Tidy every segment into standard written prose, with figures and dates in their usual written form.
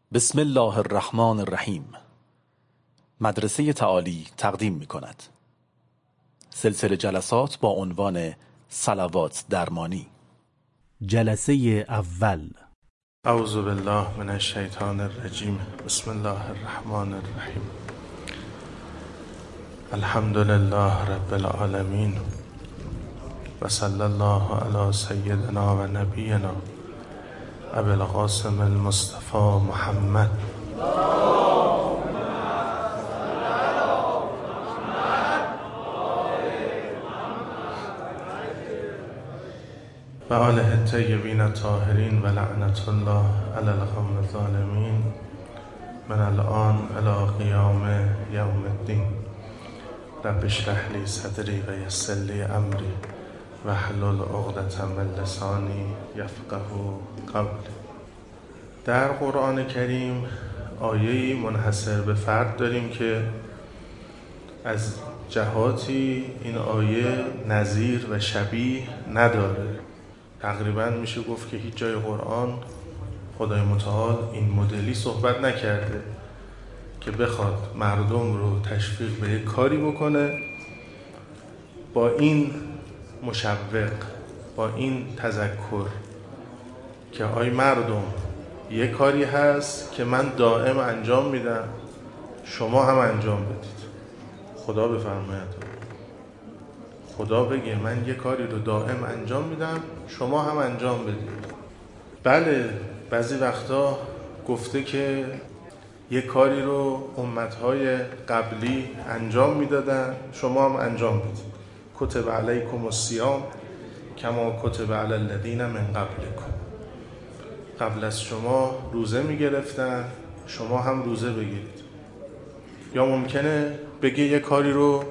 بسم الله الرحمن الرحیم. مدرسه تعالی تقدیم می کند سلسله جلسات با عنوان صلوات درمانی. جلسه اول. اعوذ بالله من الشیطان الرجیم. بسم الله الرحمن الرحیم. الحمد لله رب العالمین و صلی الله علی سیدنا و نبینا ابی القاسم المصطفى محمد. و آله الطیبین الطاهرین و لعنت الله علی القوم الظالمین من الان الی قیام یوم الدین. رب اشرح لی صدری و یسر لی امری واحلل عقدة من لسانی یفقهوا قولی. در قرآن کریم آیه‌ای منحصر به فرد داریم که از جهاتی این آیه نظیر و شبیه نداره. تقریبا میشه گفت که هیچ جای قرآن خدای متعال این مدلی صحبت نکرده که بخواد مردم رو تشویق به یک کاری بکنه با این مشوق، با این تذکر که آی مردم یک کاری هست که من دائم انجام میدم، شما هم انجام بدید. خدا بفرماید، خدا بگه من یک کاری رو دائم انجام میدم، شما هم انجام بدید. بله، بعضی وقتا گفته که یک کاری رو امتهای قبلی انجام میدادن، شما هم انجام بدید. کتب علیکم الصیام کما کتب علی الذین من قبلکم. قبل از شما روزه میگرفتن، شما هم روزه بگیرید. یا ممکنه بگه یک کاری رو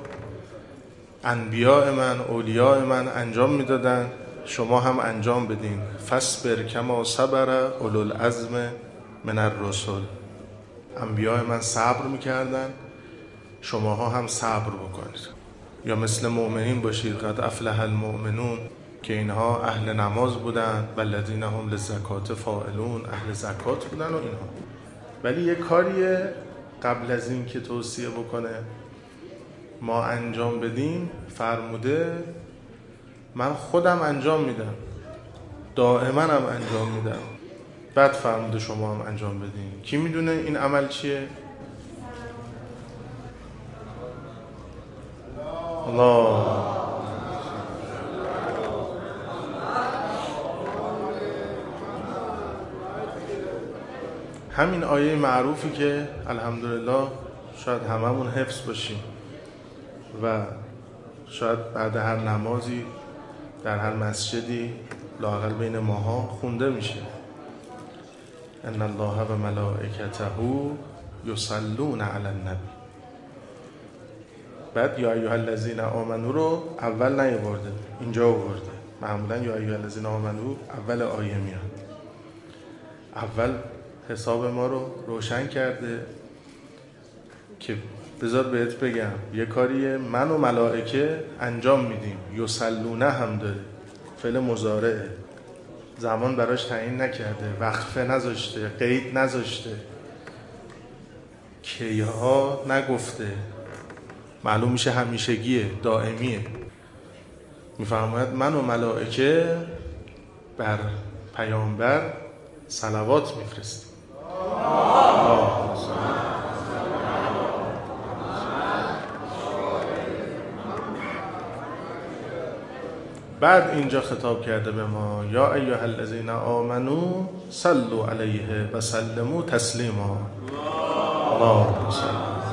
انبیاء من، اولیاء من انجام میدادن، شما هم انجام بدین. فاصبر کما صبر اولو العزم من الرسل. انبیاء من صبر میکردن، شماها هم صبر بکنید. یا مثل مؤمنین باشید، قد افلح المؤمنون، که اینها اهل نماز بودن، والذین هم للزکات فاعلون، اهل زکات بودن و اینها. ولی یک کاریه قبل از این که توصیه بکنه ما انجام بدیم، فرموده من خودم انجام میدم، دائما هم انجام میدم. بعد فرموده شما هم انجام بدین. کی میدونه این عمل چیه؟ الله. همین آیه معروفی که الحمدلله شاید هممون حفظ باشیم و شاید بعد هر نمازی در هر مسجدی لااقل بین ماها خونده میشه. ان الله و ملائکته یصلون علی النبی. بعد یا ایها الذین آمنو رو اول نیاورده، اینجا آورده. معمولا یا ایها الذین آمنو اول آیه میاد. اول حساب ما رو روشن کرده که بذار بهت بگم یه کاری من و ملائکه انجام میدیم. یصلونه هم داره، فعل مضارعه، زمان براش تعیین نکرده، وقفه نذاشته، قید نذاشته، کیها نگفته، معلوم میشه همیشگیه، دائمیه. میفرماید من و ملائکه بر پیامبر صلوات میفرستیم. بعد اینجا خطاب کرده به ما یا ایها الذین آمنو صلوا علیه و سلموا تسلیما. اللهم صل.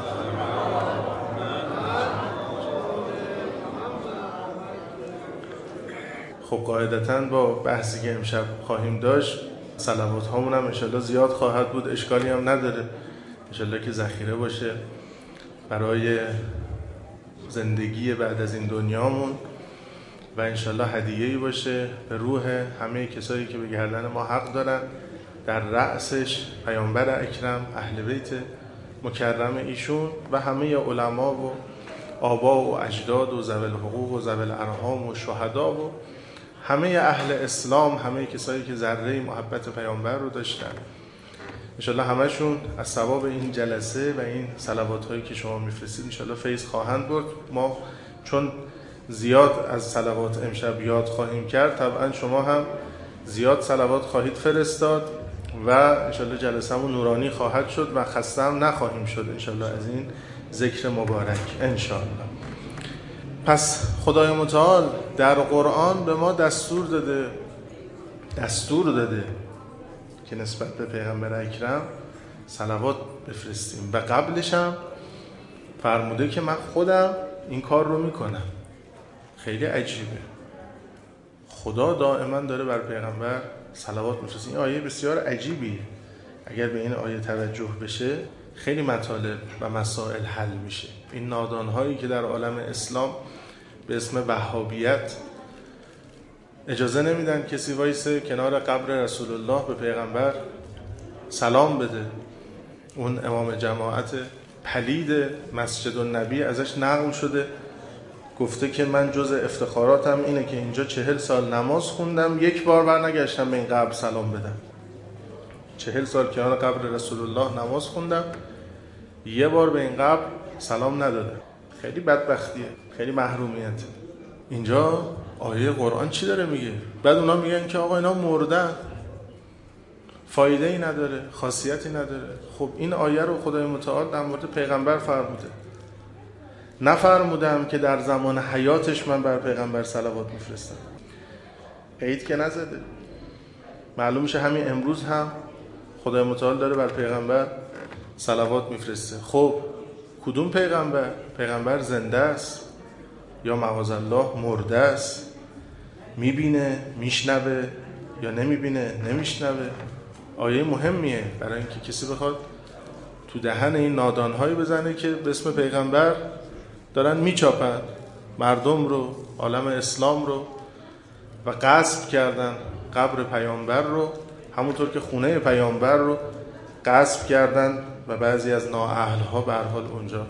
خب قاعدتاً با بحثی که امشب خواهیم داشت صلوات هامون هم انشالله زیاد خواهد بود، اشکالی هم نداره، انشالله که ذخیره باشه برای زندگی بعد از این دنیامون و انشالله هدیه‌ای باشه به روح همه کسایی که به گردن ما حق دارن. در رأسش پیامبر اکرم، اهل بیت مکرم ایشون و همه علما و آبا و اجداد و ذوی الحقوق و ذوی الارحام و شهدا و همه اهل اسلام، همه کسایی که ذره محبت پیامبر رو داشتن انشالله همشون از ثواب این جلسه و این صلوات هایی که شما میفرستید انشالله فیض خواهند برد. ما چون زیاد از صلوات امشب یاد خواهیم کرد، طبعا شما هم زیاد صلوات خواهید فرستاد و انشالله جلسه‌مون نورانی خواهد شد و خسته هم نخواهیم شد انشالله از این ذکر مبارک انشالله. پس خدای متعال در قرآن به ما دستور داده که نسبت به پیغمبر اکرم صلوات بفرستیم و قبلش هم فرموده که من خودم این کار رو میکنم. خیلی عجیبه، خدا دائما داره بر پیغمبر صلوات میفرسته. این آیه بسیار عجیبیه. اگر به این آیه توجه بشه خیلی مطالب و مسائل حل میشه. این نادانهایی که در عالم اسلام به اسم وهابیت اجازه نمیدن کسی وایسه کنار قبر رسول الله به پیغمبر سلام بده. اون امام جماعت پلید مسجد النبی ازش نقل شده گفته که من جز افتخاراتم اینه که اینجا 40 سال نماز خوندم، یک بار برنگشتم به این قبر سلام بدم. 40 سال کنار قبر رسول الله نماز خوندم، یه بار به این قبر سلام ندادم. خیلی بدبختیه، خیلی محرومیت. اینجا آیه قرآن چی داره میگه؟ بعد اونا میگن که آقا اینا مردن، فایده ای نداره، خاصیتی نداره. خب این آیه رو خدای متعال در مورد پیغمبر فرموده. نفرمودم که در زمان حیاتش من بر پیغمبر صلوات میفرستم. قید که نزده. معلوم میشه همین امروز هم خدای متعال داره بر پیغمبر صلوات میفرسته. خب کدوم پیغمبر؟ پیغمبر زنده است یا معاذالله مرده است؟ میبینه، میشنوه یا نمیبینه، نمیشنوه؟ آیه مهمیه برای اینکه کسی بخواد تو دهن این نادانهایی بزنه که به اسم پیغمبر دارن میچاپن مردم رو، عالم اسلام رو، و غصب کردن قبر پیامبر رو، همونطور که خونه پیامبر رو غصب کردن و بعضی از نااهل‌ها به هر حال اونجا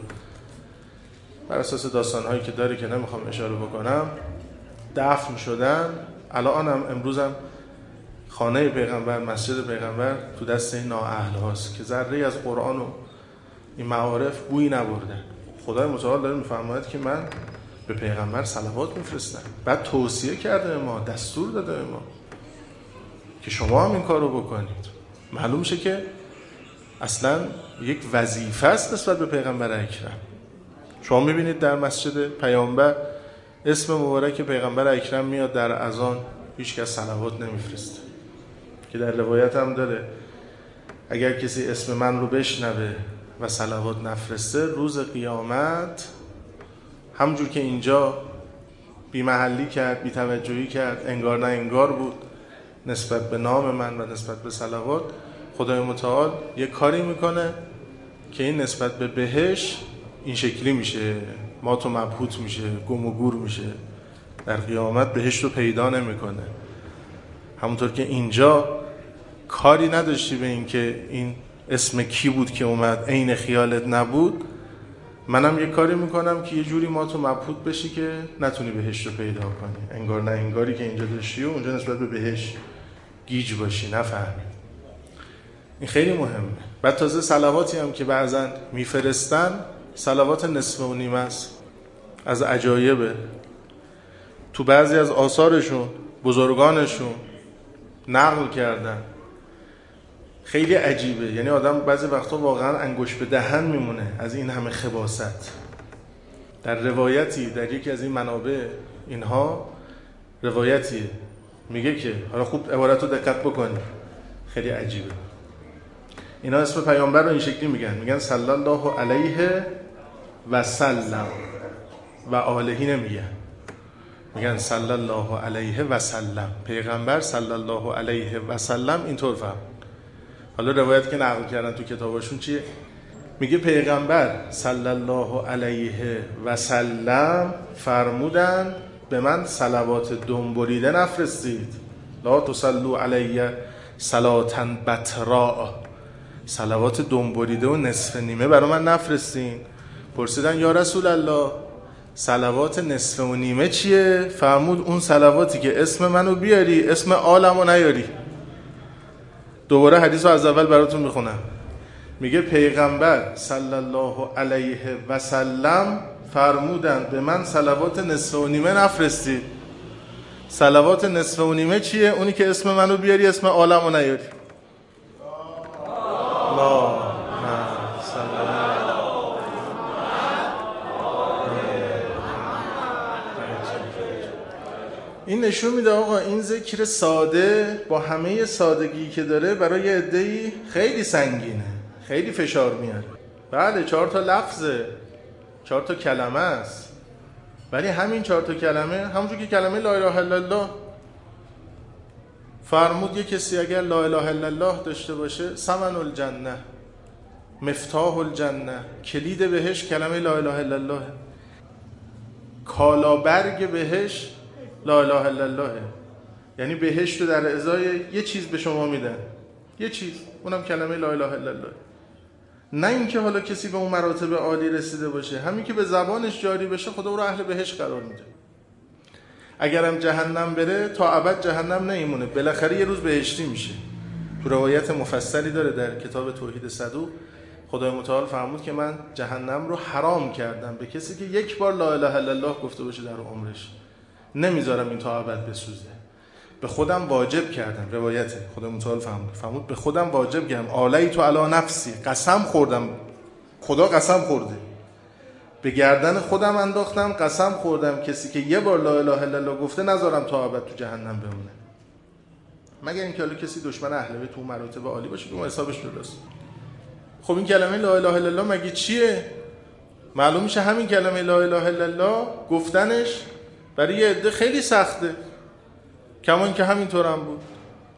بر اساس داستان‌هایی که داره که نمیخوام اشاره بکنم دفن شدن. الان هم امروز هم خانه پیغمبر، مسجد پیغمبر تو دست این نااهل هاست که ذره از قرآن و این معارف بویی نبردن. خدای متعال داره میفرماید که من به پیغمبر صلوات میفرستم. بعد توصیه کرده به ما، دستور داده به ما که شما هم این کار رو بکنید. معلوم شه که اصلا یک وظیفه است نسبت به پیغمبر اکرم. شما میبینید در مسجد پیامبر اسم مبارک پیغمبر اکرم میاد در اذان، هیچ کس صلوات نمیفرسته، که در روایت هم داره اگر کسی اسم من رو بشنوه و صلوات نفرسته روز قیامت همونجور که اینجا بی محلی کرد، بی توجهی کرد، انگار نه انگار بود نسبت به نام من و نسبت به صلوات، خدای متعال یک کاری میکنه که این نسبت به بهش این شکلی میشه، مات و مبهوت میشه، گم و گور میشه، در قیامت بهش رو پیدا نمیکنه. همونطور که اینجا کاری نداشتی به این که این اسم کی بود که اومد عین خیالت نبود، منم یه کاری میکنم که یه جوری مات و مبهوت بشی که نتونی بهش رو پیدا کنی، انگار نه انگاری که اینجا داشتی و اونجا نسبت به بهش گیج باشی، نفهمی. این خیلی مهمه. بعد تازه صلواتی هم که بعضن میفرستن صلوات نصف و نیمه است. از عجایبه تو بعضی از آثارشون بزرگانشون نقل کردن، خیلی عجیبه. یعنی آدم بعضی وقتا واقعا انگشت به دهن میمونه از این همه خباثت. در روایتی در یکی از این منابع اینها روایتیه میگه که، حالا خوب عبارت رو دقت بکنی، خیلی عجیبه. اینا اسم پیامبر رو این شکلی میگن صلی الله علیه و سلم و آلهی نمیگن، میگن صلی الله علیه و سلم. پیغمبر صلی الله علیه و سلم اینطور فهم. حالا روایت که نقل کردن تو کتاباشون چیه؟ میگه پیغمبر صلی الله علیه و سلم فرمودن به من صلوات دنبریده نفرستید. لا تصلوا علیه صلاة بتراء، صلوات دنبریده و نصف نیمه برای من نفرستین. پرسیدن یا رسول الله صلوات نصف و نیمه چیه؟ فرمود اون صلواتی که اسم منو بیاری، اسم آلمو نیاری. دوباره حدیث رو از اول براتون میخونم. میگه پیغمبر صلی الله علیه و سلم فرمودند به من صلوات نصف و نیمه نفرستید. صلوات نصف و نیمه چیه؟ اونی که اسم منو بیاری اسم عالمو نیاری. این نشون میده آقا این ذکر ساده با همه سادگی که داره برای عده‌ای خیلی سنگینه، خیلی فشار میاره. بله 4 تا لفظه، 4 تا کلمه است، ولی همین 4 تا کلمه همونجور که کلمه لا اله الا الله فرمود، یک کسی اگر لا اله الا الله داشته باشه ثمن الجنه، مفتاح الجنه، کلید بهش کلمه لا اله الا الله، کالابرگ بهش لا اله الا الله، یعنی بهشت رو در ازای یه چیز به شما میدن، یه چیز، اونم کلمه لا اله الا الله. نه اینکه حالا کسی به اون مراتب عالی رسیده باشه، همین که به زبانش جاری بشه خدا او رو اهل بهشت قرار میده. اگرم جهنم بره تا ابد جهنم نمیمونه، بالاخره یه روز بهشتی میشه. تو روایت مفصلی داره در کتاب توحید صدوق، خدای متعال فرمود که من جهنم رو حرام کردم به کسی که یک بار لا اله الا الله گفته باشه در عمرش، نمیذارم این تا ابد بسوزه. به خودم واجب کردم، روایت خدای متعال فرمود به خودم واجب کردم، علیت علی نفسی، قسم خوردم، خدا قسم خورده، به گردن خودم انداختم، قسم خوردم کسی که یه بار لا اله الا الله گفته نذارم تا ابد تو جهنم بمونه، مگر اینکه حالا کسی دشمن اهل بیت تو مراتب عالی باشه که اون حسابش درست. خب این کلمه لا اله الا الله مگه چیه؟ معلوم میشه همین کلمه لا اله الا الله گفتنش برای یه عده خیلی سخته، کما اینکه همینطور هم بود.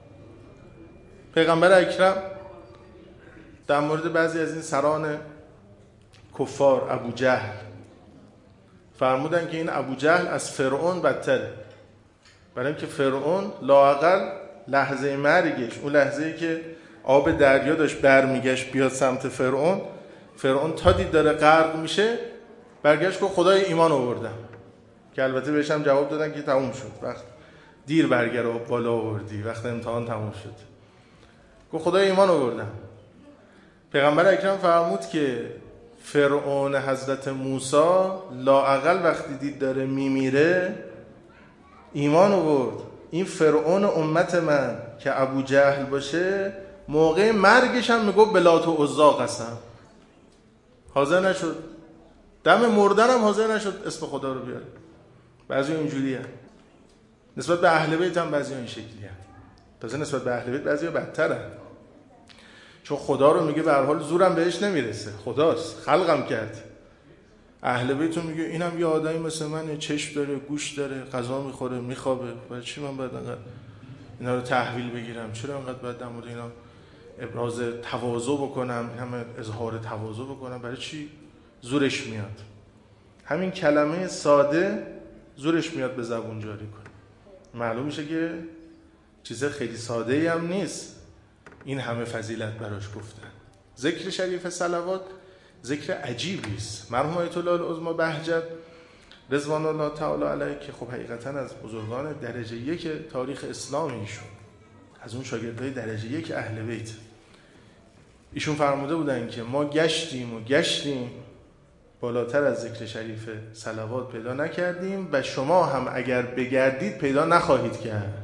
پیغمبر اکرم در مورد بعضی از این سران کفار، ابو جهل، فرمودن که این ابو جهل از فرعون بدتره، برای اینکه فرعون لااقل لحظه مرگش، اون لحظه‌ای که آب دریا داشت برمیگشت بیاد سمت فرعون تا دید داره غرق میشه، برگشت که خدای ایمان آوردم، که البته بهش هم جواب دادن که تموم شد، وقت دیر برگر بالا آوردی، وقت امتحان تموم شد، که خدای ایمان آوردم. پیغمبر اکرم فرمود که فرعون حضرت موسی لااقل وقتی دید داره میمیره ایمان آورد. این فرعون امت من که ابو جهل باشه موقع مرگش هم میگفت به لات و عزی قسم، حاضر نشد، دم مردن هم حاضر نشد اسم خدا رو بیاره. بعضی اینجوری هست نسبت به اهل بیت، هم بعضی این شکلی هست. تازه نسبت به اهل بیت بعضی بدتر هست، چون خدا رو میگه به هر حال زورم بهش نمیرسه، خداست، خلقم کرد. اهل بیت میگه اینم یه آدمی مثل منه، چشم داره، گوش داره، غذا میخوره، میخوابه، برای چی من باید انقدر اینا رو تحویل بگیرم؟ چرا انقدر باید در مورد اینا ابراز تواضع بکنم، همه اظهار تواضع بکنم؟ برای چی؟ زورش میاد. همین کلمه ساده زورش میاد به زبون جاری کنه. معلوم میشه که چیز خیلی ساده ای هم نیست این همه فضیلت براش گفتن. ذکر شریف صلوات ذکر عجیبی است. مرحوم آیت الله العظمی بهجت رضوان الله تعالی علیه که خب حقیقتا از بزرگان درجه یک تاریخ اسلام، ایشون از اون شاگردای درجه یک اهل بیت، ایشون فرموده بودن که ما گشتیم بالاتر از ذکر شریف صلوات پیدا نکردیم و شما هم اگر بگردید پیدا نخواهید کرد.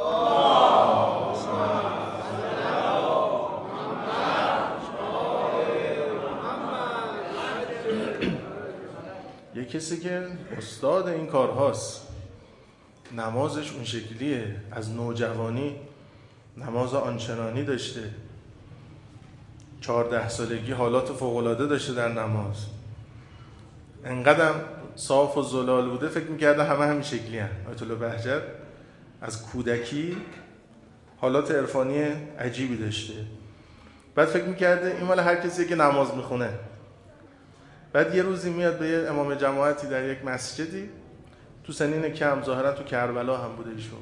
یه کسی که استاد این کارهاست، نمازش اون شکلیه، از نوجوانی نماز آنچنانی داشته، 14 سالگی حالات فوق‌العاده داشته در نماز، انقدر صاف و زلال بوده فکر می‌کرده همه همین شکلی هست. آیت الله بهجت از کودکی حالات عرفانی عجیبی داشته، بعد فکر می‌کرده این مال هر کسی که نماز میخونه. بعد یه روزی میاد به یه امام جماعتی در یک مسجدی، تو سنین کم، ظاهرا تو کربلا هم بوده ایشون،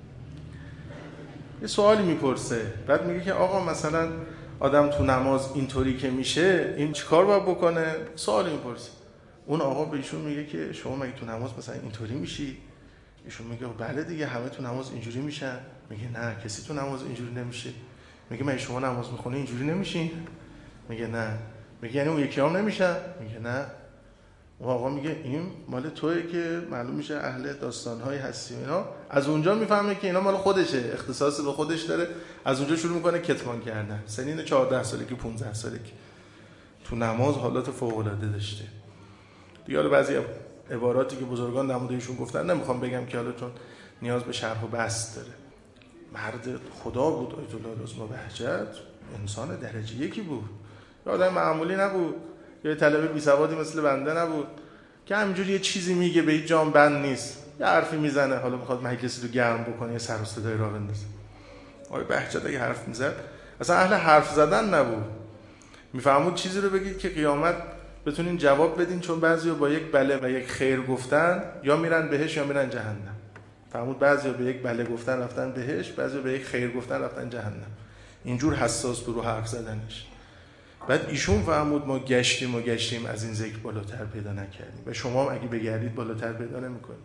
یه سوالی میپرسه. بعد میگه که آقا مثلا آدم تو نماز اینطوری که میشه این چیکار باید بکنه؟ سوالی میپرسه. اون آقا به ایشون میگه که شما مگه تو نماز مثلا اینطوری میشی؟ ایشون میگه بله دیگه همه تو نماز اینجوری میشن. میگه نه، کسی تو نماز اینجوری نمیشه. میگه من شما نماز میخونی اینجوری نمیشین؟ میگه نه. میگه یعنی اون یکی هم نمیشن؟ میگه نه. اون آقا میگه این مال توئه که معلوم میشه اهل داستان‌های هستی اینا. از اونجا میفهمه که اینا مال خودشه، اختصاص به خودش داره. از اونجا شروع میکنه کتمان کردن. سنین 14 سالگی 15 سالگی تو نماز حالات فوق‌العاده داشته. دیگه حالا بعضی عباراتی که بزرگان در مورد ایشون گفتن نمیخوام بگم که حالا چون نیاز به شرح و بسط داره. مرد خدا بود آیت الله العظمی بهجت، انسان درجه یکی بود. یه آدم معمولی نبود، یه طلبه بی سوادی مثل بنده نبود که همینجوری یه چیزی میگه به هیچ جام بند نیست، یه حرفی میزنه حالا میخواد مجلسی رو گرم بکنه، یه سر و صدای راه بندازه. آقای بهجت اگه حرف میزد اصلا اهل حرف زدن نبود، میفهمود چیزی رو بگید که قیامت بتونین جواب بدین، چون بعضیا با یک بله و یک خیر گفتن یا میرن بهش یا میرن جهنم. فهمود بعضیا به یک بله گفتن رفتن بهش، بعضیا به یک خیر گفتن رفتن جهنم. اینجور حساس تو رو حرف زدنش. بعد ایشون فهمود ما گشتیم از این ذکر بالاتر پیدا نکردیم و شما هم اگه بگردید بالاتر پیدا نمی‌کنید.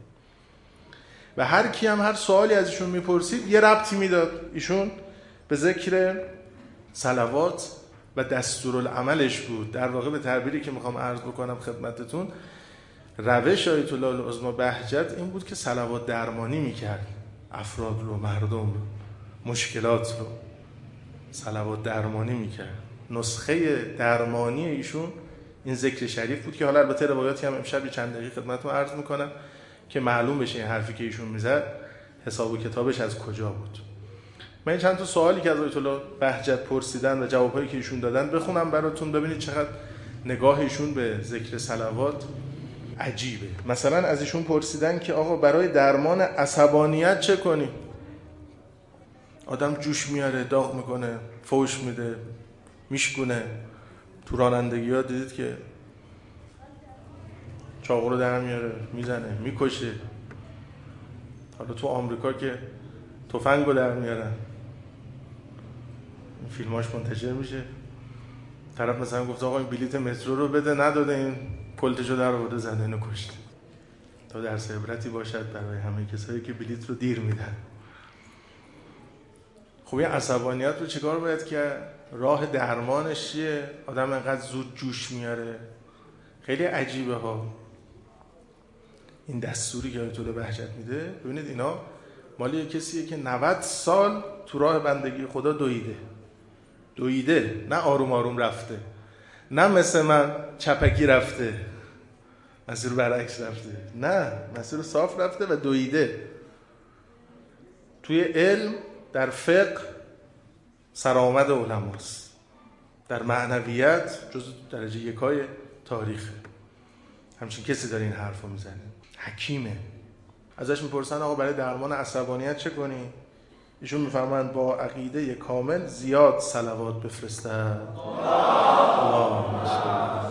و هر کی هم هر سوالی از ایشون میپرسید یه ربطی میداد ایشون به ذکر صلوات و دستورالعملش بود. در واقع به تعبیری که میخوام عرض بکنم خدمتتون، روش آیت الله العظمی بهجت این بود که صلوات درمانی میکرد افراد رو، مردم رو، مشکلات رو صلوات درمانی میکرد. نسخه درمانی ایشون این ذکر شریف بود که حالا البته روایاتی هم امشب چند دقیقه خدمتتون عرض میکنم که معلوم بشه این حرفی که ایشون میزد حساب و کتابش از کجا بود. من چند تا سوالی که از آیت الله بهجت پرسیدن و جوابایی که ایشون دادن بخونم براتون، ببینید چقدر نگاه ایشون به ذکر صلوات عجیبه. مثلا از ایشون پرسیدن که آقا برای درمان عصبانیت چه کنیم؟ آدم جوش میاره، داغ میکنه، فوش میده، میشکونه. تو رانندگی ها دیدید که چاقو رو در میاره، میزنه، میکشه. حالا تو آمریکا که تفنگ رو در میارن، فیلماش منتشر میشه، طرف مثلا گفت آقا این بلیت مترو رو بده، نداده، این پلتشو در آورده زده اینو کشته. تا درس عبرتی باشد برای همه کسایی که بلیت رو دیر میدن. خب این عصبانیت رو چیکار باید کرد؟ راه درمانش چیه؟ آدم انقدر زود جوش میاره. خیلی عجیبه ها این دستوری که آیت الله بهجت میده. ببینید اینا مالی کسیه که 90 سال تو راه بندگی خدا دویده، نه آروم آروم رفته، نه مثل من چپکی رفته، مسیر برعکس رفته، نه مسیر صاف رفته و دویده. توی علم در فقه سرآمد علماست، در معنویت جزو درجه یکای تاریخه. همچین کسی داره این حرف رو میزنه، حکیمه. ازش میپرسن آقا برای درمان عصبانیت چه کنی؟ ایشون میفرمایند با عقیده کامل زیاد صلوات بفرستن. اللهم صل.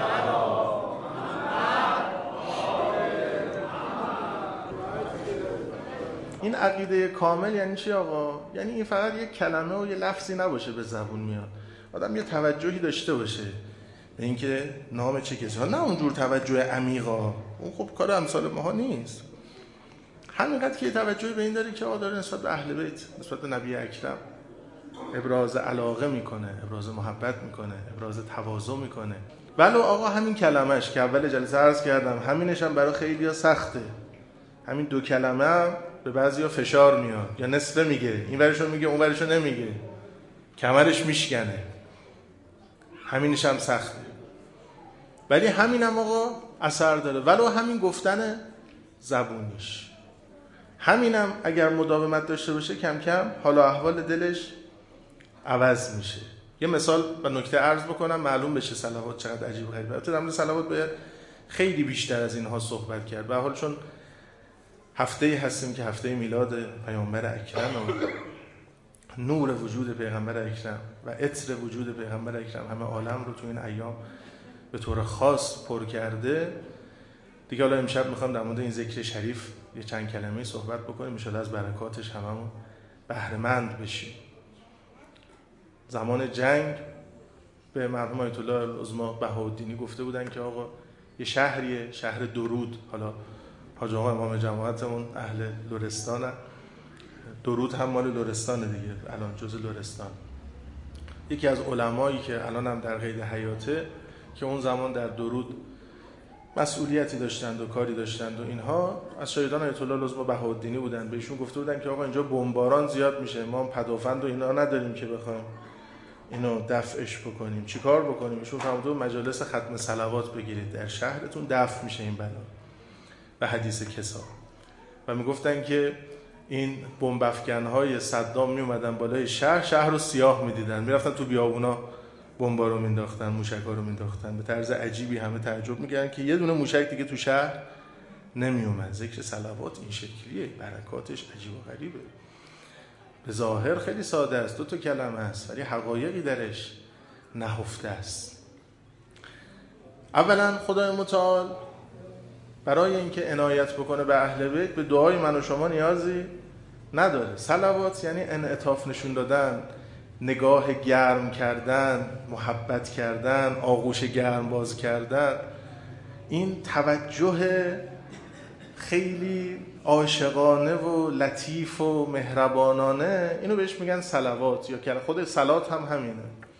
این عقیده کامل یعنی چی آقا؟ یعنی این فقط یک کلمه و یه لفظی نباشه به زبون میاد، آدم یه توجهی داشته باشه به اینکه نام چه کسی ها، نه اونجور توجه عمیقا، اون خب کار امثال ماها نیست. همینقدر که یه توجهی به این داره که آقا داره نسبت به اهل بیت، نسبت به نبی اکرم ابراز علاقه میکنه، ابراز محبت میکنه، ابراز تواضع میکنه. ولو آقا همین کلمش که اول جلسه عرض کردم همینش هم برای خیلی‌ها سخته، همین دو کلمه هم به بعضیا فشار میاد، یا نصفه میگه، این ورشو میگه اون ورشو نمیگه، کمرش میشکنه، همینش هم سخته. ولی همین هم آقا اثر داره، ولو همین گفتن زبونیش، همینم اگر مداومت داشته باشه کم کم حال و احوال دلش عوض میشه. یه مثال و نکته عرض بکنم معلوم بشه صلوات چقدر عجیب غریبه. البته در مورد صلوات باید خیلی بیشتر از اینها صحبت کرد. به هر حال چون هفته هستیم که هفته میلاد پیامبر اکرم و نور وجود پیغمبر اکرم و عطر وجود پیغمبر اکرم همه عالم رو تو این ایام به طور خاص پر کرده. دیگه حالا امشب میخوام در مورد این ذکر شریف یه چند کلمه صحبت بکنیم، ان شاءالله از برکاتش هممون بهره مند بشیم. زمان جنگ به مرحوم آیت الله العظمی بهاءالدینی گفته بودن که آقا یه شهریه، شهر درود. حالا حاج آقا امام جماعتمون اهل لرستانن، درود هم مال لرستانه دیگه، الان جزء لرستان. یکی از علمایی که الان هم در قید حیاته که اون زمان در درود مسئولیتی داشتند و کاری داشتند و اینها، از شاگردان آیت الله العظمی بهاءالدینی بودن. بهشون گفته بودن که آقا اینجا بمباران زیاد میشه، ما پدافند و اینا نداریم که بخوایم اینو دفعش بکنیم، چیکار بکنیم؟ ایشون فرمودن مجالس ختم صلوات بگیرید، در شهرتون دفع میشه این بلا. و حدیث کسا. و میگفتن که این بمب افکن‌های صدام میومدن بالای شهر رو سیاه میدیدن، میرفتن تو بیابونا بمبا رو مینداختن، موشک‌ها رو مینداختن. به طرز عجیبی همه تعجب میکردن که یه دونه موشک دیگه تو شهر نمیومد. ذکر صلوات این شکلیه، برکاتش عجیب و غریبه. به ظاهر خیلی ساده است، 2 کلمه است، ولی حقایقی درش نهفته است. اولا خدای متعال برای اینکه عنایت بکنه به اهل بیت به دعای من و شما نیازی نداره. صلوات یعنی انعطاف نشون دادن، نگاه گرم کردن، محبت کردن، آغوش گرم باز کردن. این توجه خیلی عاشقانه و لطیف و مهربانانه، اینو بهش میگن صلوات، یا که خود صلات هم همینه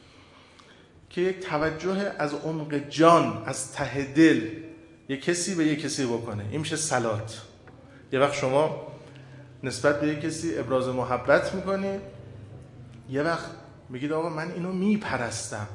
که یک توجه از عمق جان، از ته دل یک کسی به یک کسی بکنه. این میشه صلات. یه وقت شما نسبت به یک کسی ابراز محبت میکنی، یه وقت میگید آقا من اینو میپرستم.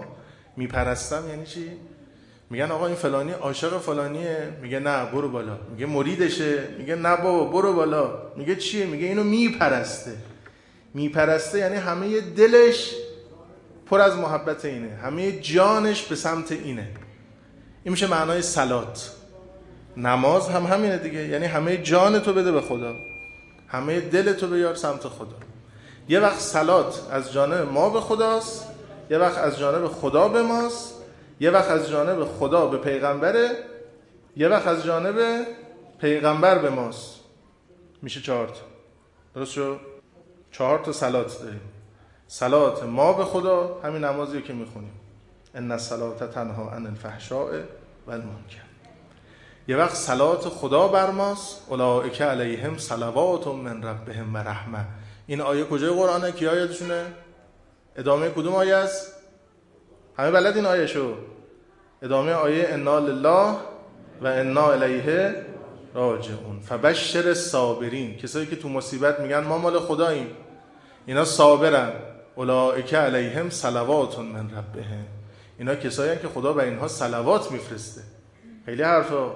میپرستم یعنی چی؟ میگن آقا این فلانی عاشق فلانیه، میگه نه برو بالا. میگه مریدشه، میگه نه بابا برو بالا. میگه چیه؟ میگه اینو میپرسته. میپرسته یعنی همه دلش پر از محبت اینه، همه جانش به سمت اینه. این میشه معنای صلات. نماز هم همینه دیگه، یعنی همه جان تو بده به خدا، همه دل تو بیار سمت خدا. یه وقت صلات از جانب ما به خداست، یه وقت از جانب خدا به ماست، یه وقت از جانب خدا به پیغمبره، یه وقت از جانب پیغمبر به ماست. میشه 4 تا. درست شد؟ 4 تا صلات داریم. صلات ما به خدا، همین نمازی که میخونیم، ان الصلاة تنها عن الفحشاء والمنکر. یه وقت صلات خدا بر ماست، اولئک علیهم صلوات من ربهم و رحمه. این آیه کجای قرآنه؟ کیا یادشونه؟ ادامه کدوم آیه است؟ همه بلد این آیه شو. ادامه آیه انا لله و انا الیه راجعون. فبشر الصابرین. کسایی که تو مصیبت میگن ما مال خداییم، اینا صابرن. اولئک علیهم صلوات من ربهم. اینا کسایی هستند که خدا بر اینها صلوات میفرسته. خیلی حرفا.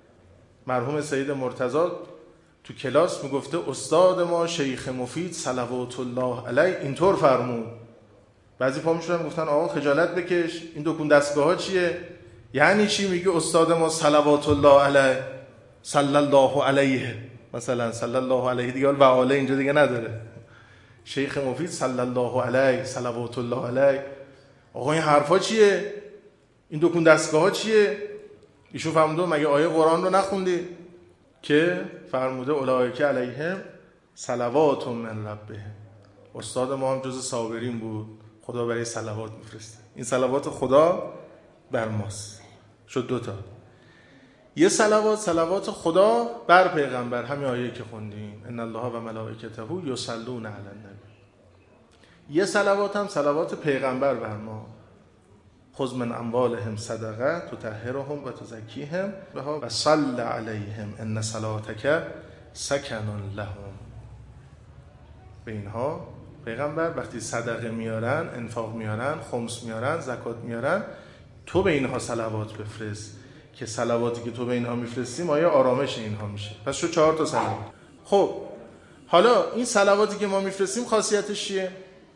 مرحوم سید مرتضی تو کلاس میگفته استاد ما شیخ مفید صلوات الله علیه اینطور فرمود. بعضی پا میشدن گفتن آقا خجالت بکش، این دکون دستگاه ها چیه؟ یعنی چی میگه استاد ما صلوات الله علیه، صلی الله علیه، مثلا صلی الله علیه دیگه و علیه اینجا دیگه نداره. شیخ مفید صلی الله علیه، صلوات الله علیه. آقا این حرفا چیه؟ این دکون دستگاه ها چیه؟ ایشون فرموده مگه آیه قرآن رو نخوندی که فرموده اولئک علیهم صلوات من ربهم. استاد ما هم جز صابرین بود، خدا برای صلوات میفرسته. این صلوات خدا بر ماست. شد 2 تا. یه صلوات خدا بر پیغمبر، همین آیه که خوندیم ان الله و ملائکته یصلون علی النبی. یه صلوات هم صلوات پیغمبر بر ما، خذ من اموالهم صدقه تطهرهم و تزکیهم بها و صل علیهم ان صلاتک سکن لهم. به اینها پیغمبر وقتی صدقه میارن، انفاق میارن، خمس میارن، زکات میارن، تو به اینها صلوات بفرست که صلواتی که تو به اینها میفرستی مایه آرامش اینها میشه. پس شو 4 تا صلوات. خب حالا این صلواتی که ما میفرستیم خاصیتش چیه؟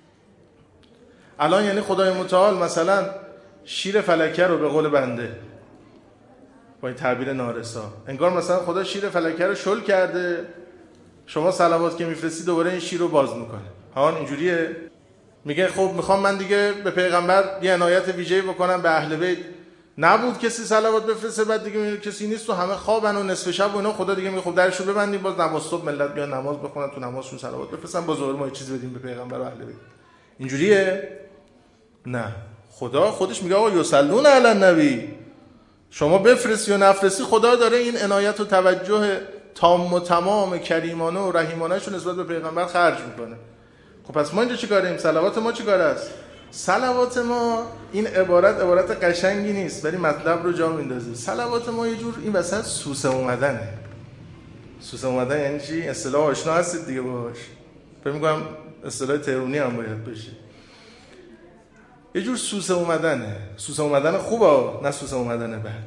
الان یعنی خدای متعال مثلا شیر فلکه رو به قول بنده با این تعبیر نارسا، انگار مثلا خدا شیر فلکه رو شل کرده، شما صلوات که میفرستی دوباره این شیر رو باز میکنه. اینجوریه. میگه خب میخوام من دیگه به پیغمبر یه عنایت ویژه‌ای بکنم، به اهل بیت نبود کسی صلوات بفرسته، بعد دیگه میگه کسی نیست و همه خوابن و نصف شب و اینا. خدا دیگه میگه خب درشو ببندیم، باز نماز صبح ملت بیان نماز بخونن، تو نمازشون صلوات بفرستن، باز ظهر ما یه چیز بدیم به پیغمبر و اهل بیت. اینجوریه؟ نه. خدا خودش میگه آقا یصلون علی النبی. شما بفرستی و نفرستی، خدا داره این عنایت و توجه تام و تمام کریمانه و رحیمانه شو نسبت به پیغمبر خرج میکنه. خب پس ما اینجا چیکاریم؟ صلوات ما چیکار است؟ صلوات ما این عبارت قشنگی نیست ولی مطلب رو جا میندازه. صلوات ما یه جور این وسط سوسه اومدنه. سوسه اومدن یعنی چی؟ اصطلاح آشنا هستید دیگه باهاش. فکر می‌کنم اصطلاح تهرانی هم باید بشه. یه جور سوسه اومدنه. سوسه اومدن خوبه، نه سوسه اومدن بد.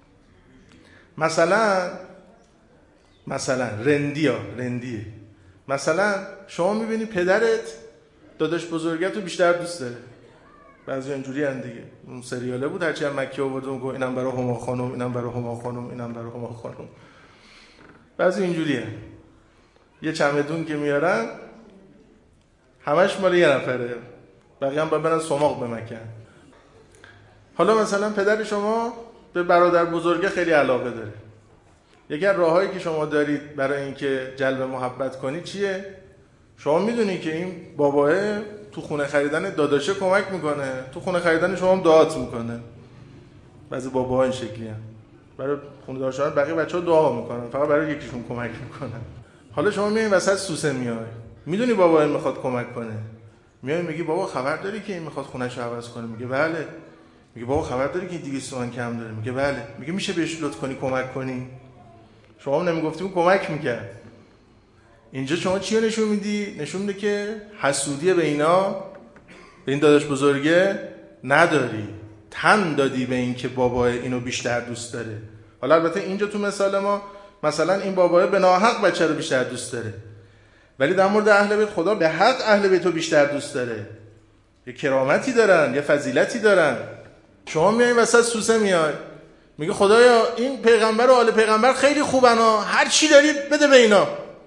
مثلا رندیه. مثلا شما می‌بینی پدرت داداش بزرگت رو بیشتر دوست داره. بعضی اینجوری ان دیگه. اون سریاله بود هرچی هم مکی آورد و گفت اینم برای هما خانم، اینم برای هما خانم، اینم برای هما خانم. بعضی اینجوریه. یه چمدون که میارن همش مال یه نفره. بقیه هم باید برن سماق بمکن. حالا مثلا پدر شما به برادر بزرگه خیلی علاقه داره. یکی از راهایی که شما دارید برای اینکه جلب محبت کنی چیه؟ شما میدونی که این باباه تو خونه خریدن داداشه کمک میکنه، تو خونه خریدن شما هم دعات میکنه. بعضی باباها این شکلی هم برای خونه داشتن بقیه بچه‌ها دعا میکنن، فقط برای یکیشون کمک میکنن. حالا شما میای وسط سوسه میای، میدونی بابا این میخواد کمک کنه، میای میگی بابا خبر داری که این میخواد خونه‌شو عوض کنه؟ میگه بله. میگه بابا خبر داری که این 200 تومن کم داره؟ میگه بله. میگه میشه بهش لطف کنی کمک کنی؟ شما هم نمیگفتیم کمک میکرد. اینجا شما چی رو نشون میدی؟ نشون میده که حسودی به اینا، به این داداش بزرگه نداری، تن دادی به این که بابا اینو بیشتر دوست داره. حالا البته اینجا تو مثال ما مثلا این بابا به ناحق بچه رو بیشتر دوست داره، ولی در مورد اهل بیت خدا به حق اهل بیت رو بیشتر دوست داره. یه کرامتی دارن، یه فضیلتی دارن. شما میای وسط سوسه میای میگه خدایا این پیغمبر و آل پیغمبر خیلی خوبن ها، هر چی داری بده به اینا.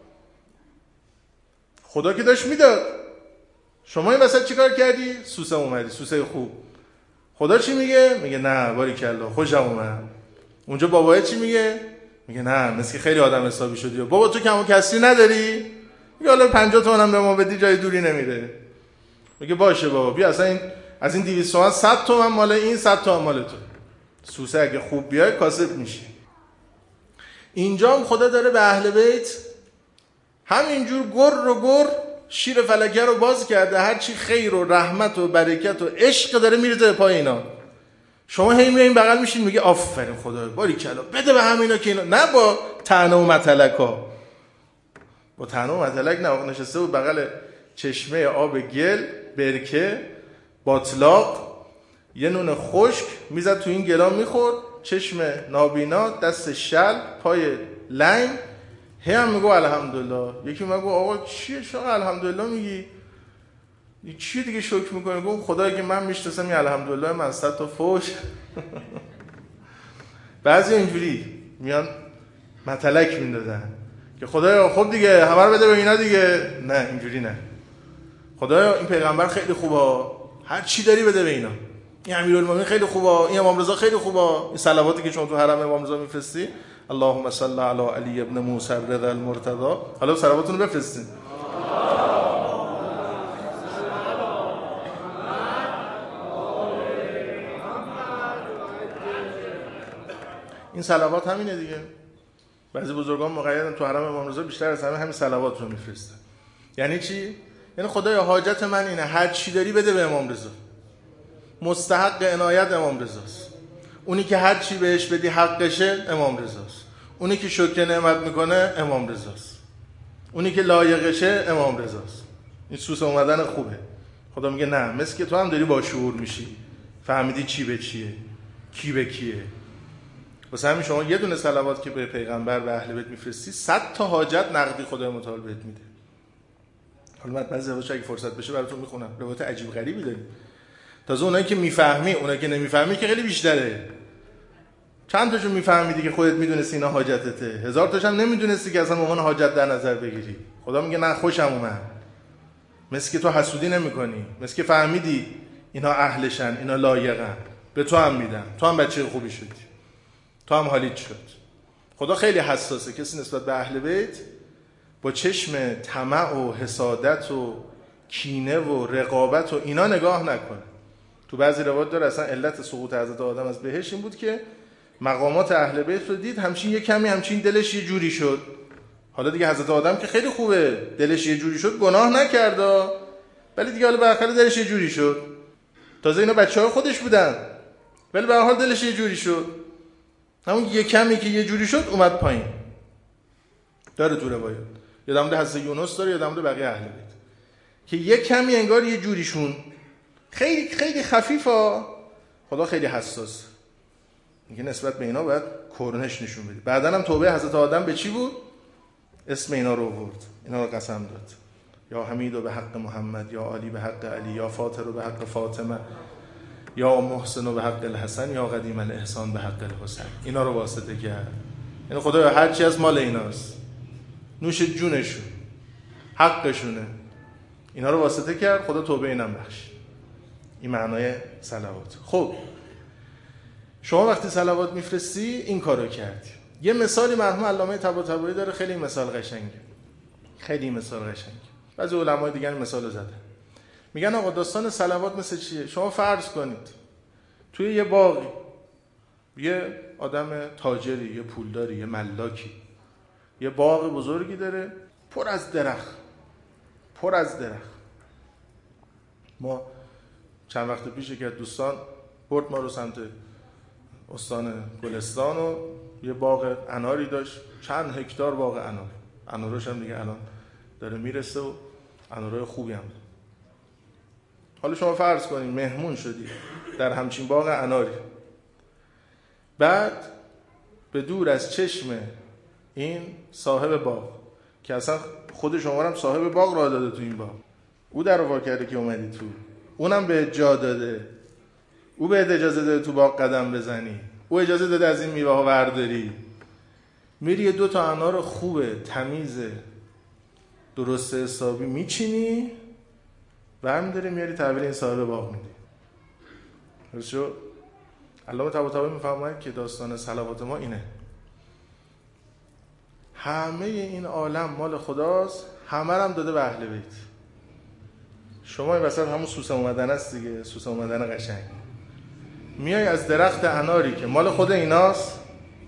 خدا که داشت میداد، شما این وسط چیکار کردی؟ سوسه اومدی، سوسه خوب. خدا چی میگه؟ میگه نه باریکلا خوشم اومد. اونجا بابا چی میگه؟ میگه نه مثل خیلی آدم حسابی شدی. بابا تو کم و کسری نداری؟ میگه حالا 50 تومن هم به ما بدی جای دوری نمیره. میگه باشه بابا بیا اصلا این از این 200 تومن 100 تومن مال این، 100 تومن مال تو. سوسه اگه خوب بیای کاسب میشی. اینجا هم خدا داره به اهل بیت همینجور گر شیر فلکه رو باز کرده، هرچی خیر و رحمت و برکت و عشق داره میرزه به پای اینا. شما هی میایین بغل میشین میگه آفرین خدا باریکلا بده به همینا که اینا، نه با طعنه و متلکا. با طعنه و متلک نه، نشسته بود بغل چشمه آب گل، برکه، باطلاق، یه نون خشک میزد تو این گلا میخورد، چشم نابینا، دست شل، پای لنگ. هم میگو الحمدلله. یکی میگو آقا چیه شما الحمدلله میگی؟ چیه دیگه شکر میکنه؟ گفت خدایی که من میشناسم این الحمدلله من 100 تا فوش. بعضی اینجوری میان متلک میندازن که خدایا خب دیگه همه رو بده به اینا دیگه. نه اینجوری نه. خدایا این پیغمبر خیلی خوبه، هر چی داری بده به اینا. این امیرالمومنین خیلی خوبه، این امام رضا خیلی خوبه. این صلواتی که شما تو حرم امام رضا میفرستی، اللهم صل علی علی ابن موسی رضا المرتضی، حالا صلواتونو بفرستین. این صلوات همینه دیگه. بعضی بزرگان مقیدن تو حرم امام رضا بیشتر از همین صلوات رو میفرستن. یعنی چی؟ یعنی خدایا حاجت من اینه، هر چی داری بده به امام رضا. مستحق عنایت امام رضاست. اونی که هر چی بهش بدی حقشه امام رضاست. اونی که شکر نعمت میکنه امام رضاست. اونی که لایقشه امام رضاست. این سوسه اومدن خوبه. خدا میگه نه، مثل که تو هم داری با شعور میشی، فهمیدی چی به چیه، کی به کیه. واسه همین شما یه دونه صلوات که به پیغمبر و اهل بیت میفرستی 100 تا حاجت نقدی خدای متعال بهت میده. حالا من بعضی وقتا اگه فرصت بشه براتون میخونم. روایت عجیب غریبی داریم. تازه اونایی که میفهمی، اونایی که نمیفهمی که خیلی بیشتره. چند تاشون میفهمیدی که خودت میدونستی اینا حاجتته، 1000 تاش هم نمیدونستی که اصلا عنوان حاجت در نظر بگیری. خدا میگه نه خوشم اومد. مثل که تو حسودی نمیکنی، مثل که فهمیدی اینا اهلشن، اینا لایقن، به تو هم میدم، تو هم بچه خوبی شدی، تو هم حالیت شد. خدا خیلی حساسه. کسی نسبت به اهل بیت با چشم طمع و حسادت و کینه و رقابت و اینا نگاه نکنه. تو بعضی روایات داره اصلا علت سقوط حضرت آدم از بهشت این بود که مقامات اهل بیت رو دید همچین یه کمی همچین دلش یه جوری شد. حالا دیگه حضرت آدم که خیلی خوبه، دلش یه جوری شد، گناه نکرد، ولی دیگه حالا بالاخره دلش یه جوری شد. تازه اینا بچه‌های خودش بودن، ولی به هر حال دلش یه جوری شد. همون یه کمی که یه جوری شد اومد پایین. داره تو روایت یا در حضرت یونس داره یا در بقیه اهل بیت که یه کمی انگار یه جوریشون خیلی خیلی خفیفه. خدا خیلی حساس میگه نسبت به اینا باید کرنش نشون بدی. بعدن هم توبه حضرت آدم به چی بود؟ اسم اینا رو آورد، اینا رو قسم داد. یا حمید به حق محمد، یا علی به حق علی، یا فاطر به حق فاطمه، یا محسن به حق الحسن، یا قدیم الاحسان به حق الحسین. اینا رو واسطه کرد. یعنی خدا هر چی از مال ایناست، نوش جونشون، حقشونه. اینا رو واسطه کرد، خدا توبه اینم بخش. این معنای صلوات. خب شما وقتی صلوات میفرستی این کارو کردی. یه مثالی مرحوم علامه طباطبایی داره، خیلی مثال قشنگه، خیلی مثال قشنگه. بعضی علمای دیگه این مثالو زدن. میگن آقا داستان صلوات مثل چیه؟ شما فرض کنید توی یه باغی یه آدم تاجری، یه پولداری، یه ملاکی یه باغ بزرگی داره پر از درخت، پر از درخت. ما چند وقت پیش که دوستان برد ما رو سمت استان گلستان و یه باغ اناری داشت، چند هکتار باغ انار. اناراش هم دیگه الان داره میرسه و انارای خوبی هم. حالا شما فرض کنید مهمون شدی در همچین باغ اناری، بعد به دور از چشم این صاحب باغ که اصلا خود شما هم صاحب باغ را داده تو این باغ، او در وا کرده که اومدی تو، اونم به جا داده، او به اجازه داده تو باغ قدم بزنی، او اجازه داده از این میوه ها برداری، میری یه 2 تا انار خوبه تمیزه درست حسابی میچینی برمی‌داری میاری تحویل این صاحب باغ میدی. درست شد؟ علامه طباطبایی میفرماید که داستان صلوات ما اینه. همه این عالم مال خداست، همه هم داده به اهل بیت. شما این وسط همون سوسه اومدن است دیگه، سوسه اومدن قشنگ. میای از درخت اناری که مال خود ایناست،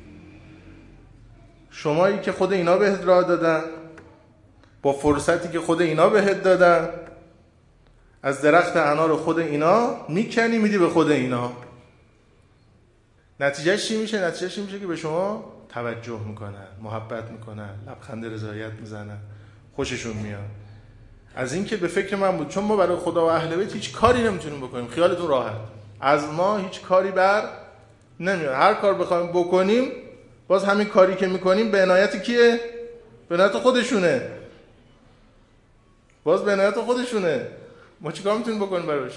شمایی که خود اینا بهت راه دادن، با فرصتی که خود اینا بهت دادن، از درخت انار خود اینا میکنی میدی به خود اینا. نتیجهش چی میشه؟ نتیجهش میشه که به شما توجه میکنن، محبت میکنن، لبخند رضایت میزنن، خوششون میاد از این که به فکر من بود. چون ما برای خدا و اهل بیت هیچ کاری نمیتونیم بکنیم، خیالتون راحت، از ما هیچ کاری بر نمیاد. هر کار بخوایم بکنیم باز همین کاری که میکنیم به عنایت کیه؟ به عنایت خودشونه، باز به عنایت خودشونه. ما چی کار میتونیم بکنیم براش؟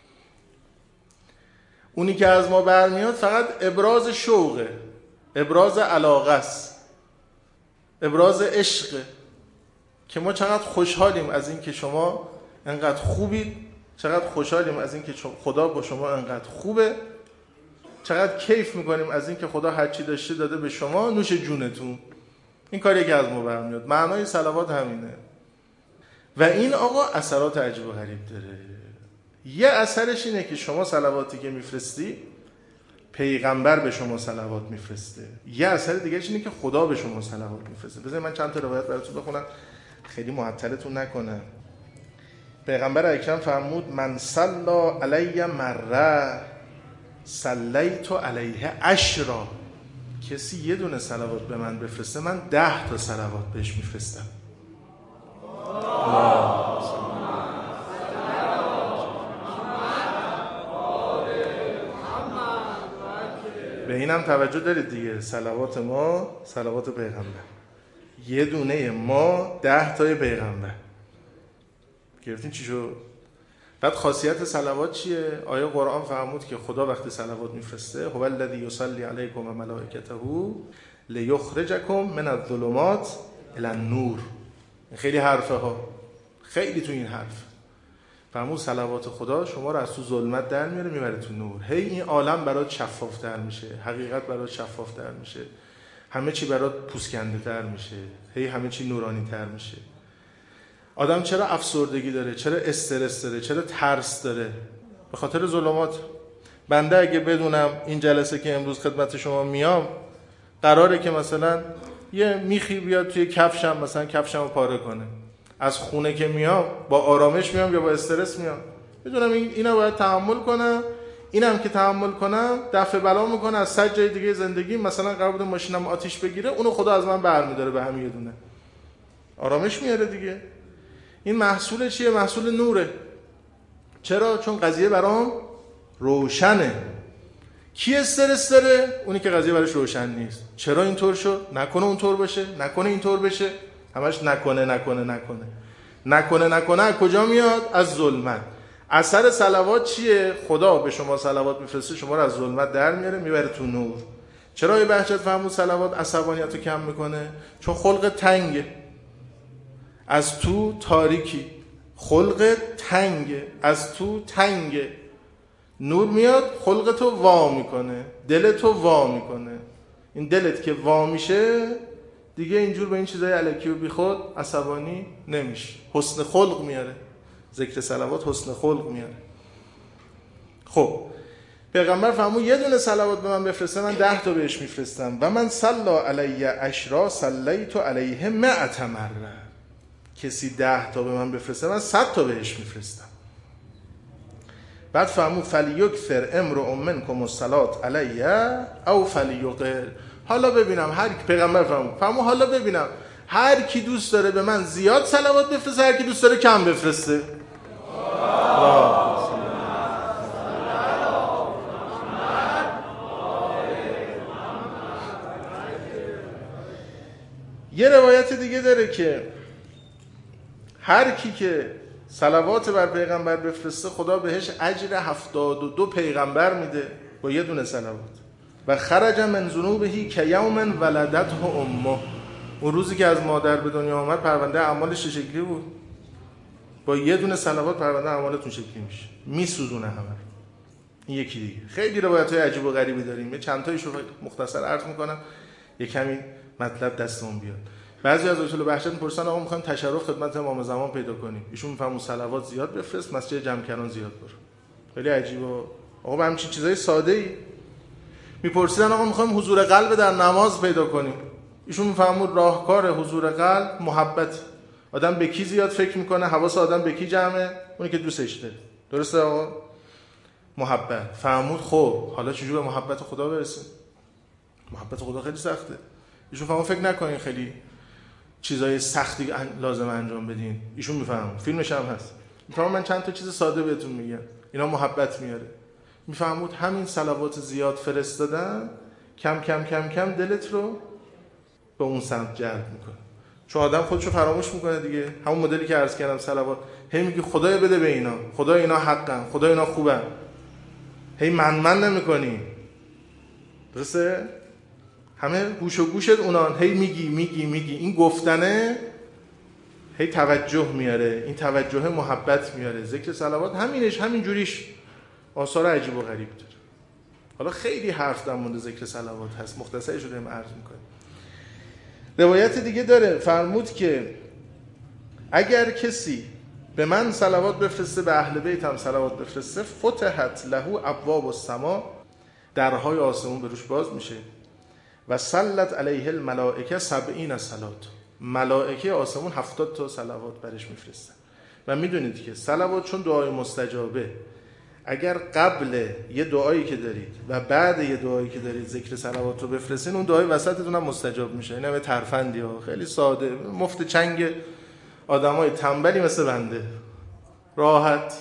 اونی که از ما برمیاد فقط ابراز شوقه، ابراز علاقه است، ابراز عشقه که ما چقدر خوشحالیم از این که شما انقدر خوبید، چقدر خوشحالیم از این که خدا با شما انقدر خوبه، چقدر کیف میکنیم از این که خدا هر چی داشته داده به شما، نوش جونتون. این کاری که از ما برمیاد. معنای صلوات همینه. و این آقا اثرات عجیب و غریب داره. یه اثرش اینه که شما صلواتی که میفرستی پیغمبر به شما صلوات میفرسته. یه اثر دیگه‌اش اینه که خدا به شما صلوات میفرسته. بذارید من چند تا روایت براتون بخونم خیلی معطلتون نکنم. پیغمبر اکرم فرمود من صلی علی مره صلیت علیه 10. کسی یه دونه صلوات به من بفرسته من 10 تا صلوات بهش میفرستم. به اینم توجه دارید دیگه. صلوات ما صلوات پیغمبر، یه دونه ما 10 تای پیغمبر. گرفتین چی شد؟ بعد خاصیت صلوات چیه؟ آیه قرآن فرمود که خدا وقتی صلوات میفرسته هو الذی یصلی علیکم و ملائکته لیخرجکم من الظلمات الی النور. خیلی حرفه ها، خیلی تو این حرف فرمود صلوات خدا شما رو از تو ظلمت در میاره میبره تو نور. هی این عالم برات شفاف تر میشه، حقیقت برات شفاف تر میشه، همه چی برات پوسکنده تر میشه، هی همه چی نورانی تر میشه. آدم چرا افسردگی داره، چرا استرس داره، چرا ترس داره؟ به خاطر ظلمات. بنده اگه بدونم این جلسه که امروز خدمت شما میام قراره که مثلا یه میخی بیاد توی کفشم، مثلا کفشمو پاره کنه، از خونه که میام با آرامش میام یا با استرس میام؟ بدونم اینا باید تحمل کنم، اینم که تحمل کنم دفع بلا میکنه از 100 جای دیگه زندگی، مثلا قرار بود ماشینم آتیش بگیره، اونو خدا از من برمی‌داره به همین یه دونه. آرامش میاره دیگه. این محصول چیه؟ محصول نوره. چرا؟ چون قضیه برام روشنه. کی استرس داره؟ اونی که قضیه براش روشن نیست. چرا اینطور شد؟ نکنه اونطور باشه، نکنه اینطور بشه. همش نکنه. از کجا میاد؟ از ظلمت. اثر صلوات چیه؟ خدا به شما صلوات میفرسته، شما رو از ظلمت در میاره میبره تو نور. چرا ای بهجت فرمود صلوات عصبانیت رو کم میکنه؟ چون خلق تنگه، از تو تاریکی، خلق تنگه، از تو تنگه. نور میاد خلقتو وا میکنه، دلتو وا میکنه. این دلت که وا میشه دیگه اینجور به این چیزای الکی و بی خود عصبانی نمیشه. حسن خلق میاره ذکر صلوات، حسن خلق میاره. خب پیغمبر فرمود یه دونه صلوات به من بفرسته من 10 تا بهش میفرستم. و من صلی علی عشرا صلیت علیه 100 مره. کسی 10 تا به من بفرسته من 100 تا بهش میفرستم. بعد فرمود فلیکثر امرؤ منکم الصلاة علی او فلیقل. حالا ببینم هر پیغمبر فرمود حالا ببینم هر کی دوست داره به من زیاد صلوات بفرسته، هر کی دوست داره کم بفرسته. یه روایت دیگه داره که هر کی که صلوات بر پیغمبر بفرسته خدا بهش اجر 72 پیغمبر میده با یه دونه صلوات. و خرج من ذنوبه کیوم ولدته امه. اون روزی که از مادر به دنیا آمد پرونده اعمالش چه شکلی بود؟ با یه دونه صلوات پرونده اعمالتون شکلی میشه، میسوزونه همه. این یکی دیگه. خیلی روایت‌های عجیب و غریبی داریم. یه چند تایشو مختصر عرض میکنم یه کمی مطلب دستمون بیاد. بعضی از رسول بهشت میپرسن آقا میخوایم تشرف خدمت امام زمان پیدا کنیم. ایشون میفهمون صلوات زیاد بفرست، مسجد جمکران زیاد برو. خیلی عجیبه. آقا با همین چیزای ساده‌ای میپرسیدن آقا میخوایم حضور قلب در نماز پیدا کنیم. ایشون میفهمون راهکار حضور قلب محبت. آدم به کی زیاد فکر میکنه، حواس آدم به کی جمعه؟ اونی که دوستش داره. درسته آقا؟ محبت. فهمود خب حالا چجوری به محبت خدا برسیم؟ محبت خدا خیلی سخته. ایشون فهمون فکر نکنین خیلی چیزای سختی لازم انجام بدین. ایشون میفهمون، فیلمش هم هست. میفهمون من چند تا چیز ساده بهتون میگم، اینا محبت میاره. میفهمود همین صلوات زیاد فرستادن کم کم کم کم دلت رو به اون سمت جلب میکنه. چون آدم خودشو فراموش میکنه دیگه. همون مدلی که عرض کردم صلوات، هی میگی خدایا بده به اینا، خدا اینا حقن، خدا اینا خوبن. هی من نمیکنی. درسته؟ همه گوش و گوشت اونان، هی میگی. این گفتنه هی توجه میاره، این توجه محبت میاره. ذکر صلوات همین جوریش آثار عجیب و غریب داره. حالا خیلی حرف در مورد ذکر صلوات هست، مختصرش رو عرض میکنیم. روایت دیگه داره فرمود که اگر کسی به من صلوات بفرسته، به اهل بیتم صلوات بفرسته، فتحت له ابواب السما، درهای آسمون بروش باز میشه. و سلط علیه الملائکه 70 صلات، ملائکه آسمون 70 تا صلوات برش میفرستن. و میدونید که صلوات چون دعای مستجابه، اگر قبل یه دعایی که دارید و بعد یه دعایی که دارید ذکر صلوات رو بفرستین، اون دعای وسطتون هم مستجاب میشه. این همه ترفندی ها خیلی ساده، مفت چنگ آدمای تنبلی مثل بنده، راحت.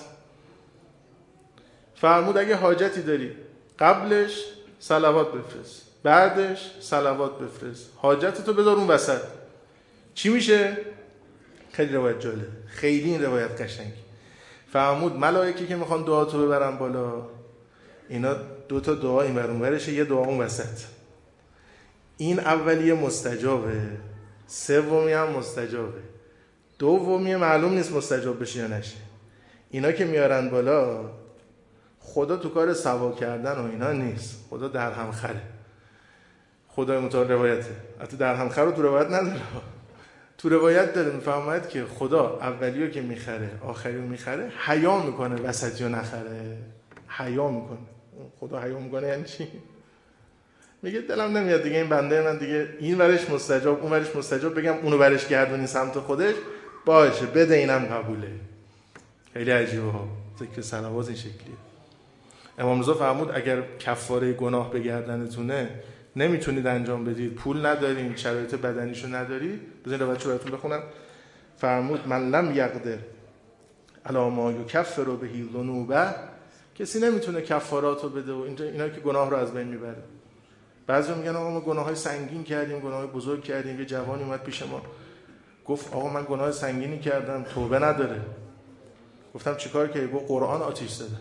فرمود اگه حاجتی داری قبلش صلوات بفرست، بعدش صلوات بفرست، حاجتتو بذار اون وسط. چی میشه؟ خیلی روایت جالب، خیلی این روایت قشنگی. فرمود ملائکه که میخوان دعاتو ببرن بالا، اینا 2 تا دعا این ور اون ورشه، یه دعا اون وسط. این اولیه مستجابه، سومی هم مستجابه، دومی معلوم نیست مستجاب بشه یا نشه. اینا که میارن بالا، خدا تو کار سوا کردن و اینا نیست، خدا در هم خره. خدای متعال روایته، حتی در هم خره تو روایت نداره، تو روایت داره میفهمد که خدا اولیو که میخره آخریو میخره، حیا میکنه وسطیو نخره. حیا میکنه. خدا حیا میکنه یعنی چی؟ میگه دلم نمیاد دیگه این بنده من دیگه این ورش مستجاب اون ورش مستجاب بگم اونو برش گردونی سمت خودش، باشه بده اینم قبوله. خیلی عجیبه ها. ذکر صلوات این شکلیه. امام رضا فرمود اگر کفاره گناه به گردنتونه نمیتونید انجام بدید، پول ندارین، شرایط بدنیشو ندارید، بذارید روایتشو براتون بخونم. فرمود من لم یقدر علی ما یکفر به ذنوبه، کسی نمیتونه کفاراتو بده و اینا که گناه رو از بین میبره. بعضی میگن آقا ما گناههای سنگین کردیم، گناههای بزرگ کردیم. یه جوانی اومد پیش ما گفت آقا من گناه سنگینی کردم، توبه نداره. گفتم چیکار کردی؟ گفت قرآن آتش زده.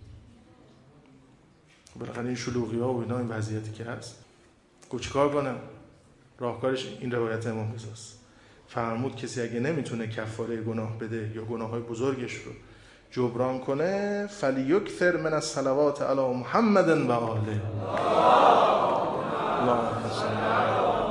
بالاخره این شلوغی‌ها و اینا، این وضعیتی که هست، گفت چیکار کنم؟ راهکارش این روایت امام رضاست. فرمود کسی اگه نمیتونه کفاره گناه بده یا گناههای بزرگش رو جبران کنه، فلیکثر من الصلوات علی محمد و آله. اللهم صل.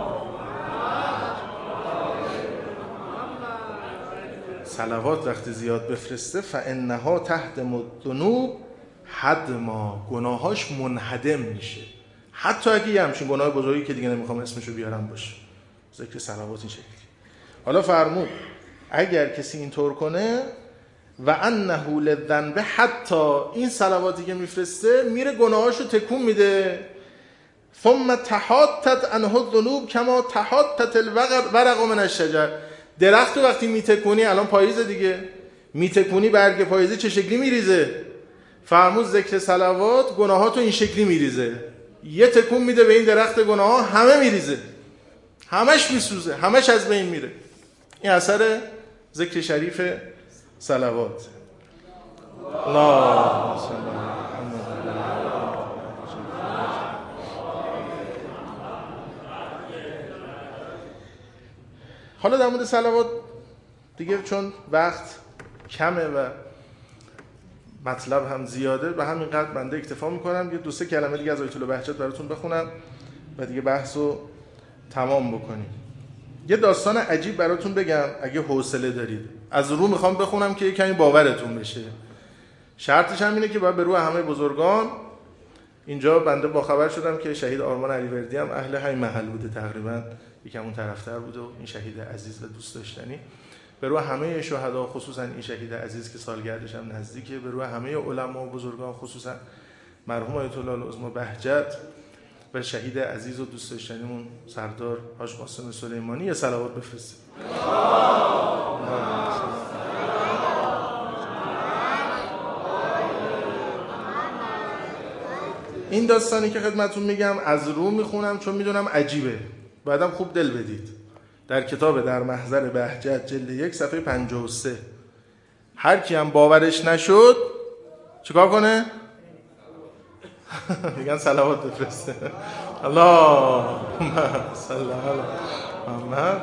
صلوات وقتی زیاد بفرسته فانها تهدم الذنوب هدما، گناهاش منهدم میشه، حتی اگه یه همچین گناه بزرگی که دیگه نمیخوام اسمشو بیارم باشه. ذکر صلوات این شکلی. حالا فرمود اگر کسی اینطور کنه و انه للذنب، حتی این صلواتی که میفرسته میره گناهاشو تکون میده. ثم تحاطت عنه الذنوب کما تحاطت الورق من الشجر. درختو وقتی میتکونی، الان پاییز دیگه، میتکونی برگ پاییزی چه شکلی میریزه؟ فرمود ذکر صلوات گناهاتو این شکلی میریزه، یه تکون میده به این درخت گناه‌ها، همه میریزه، همش میسوزه، همش از بین میره. این اثر ذکر شریف صلوات. اللهم صل علی محمد. حالا در مورد صلوات دیگه چون وقت کمه و مطلب هم زیاده، به همین قدر بنده اکتفا میکنم. یه 2-3 کلمه دیگه از آیت الله بهجت براتون بخونم و دیگه بحثو تمام بکنیم. یه داستان عجیب براتون بگم اگه حوصله دارید. از رو میخوام بخونم که کمی باورتون بشه. شرطش هم اینه که باید به روح همه بزرگان. اینجا بنده با خبر شدم که شهید آرمان علیوردی هم اهل همین محل بوده، تقریبا یکم اون طرفتر بوده و این شهید عزیز و دوست داشتنی. به روح همه شهدا، خصوصا این شهید عزیز که سالگردش هم نزدیکه، به روح همه علما و بزرگان، خصوصا مرحوم آیت الله العظمی بهجت و شهید عزیز و دوست داشتنیمون سردار حاج قاسم سلیمانی یه صلوات بفرستید. این داستانی که خدمتون میگم از رو میخونم چون میدونم عجیبه، بعدم خوب دل بدید. در کتاب در محضر بهجت جلد 1 صفحه 53. هر کی هم باورش نشد چیکار کنه؟ میگن صلوات بفرسته. اللهم صل علی محمد.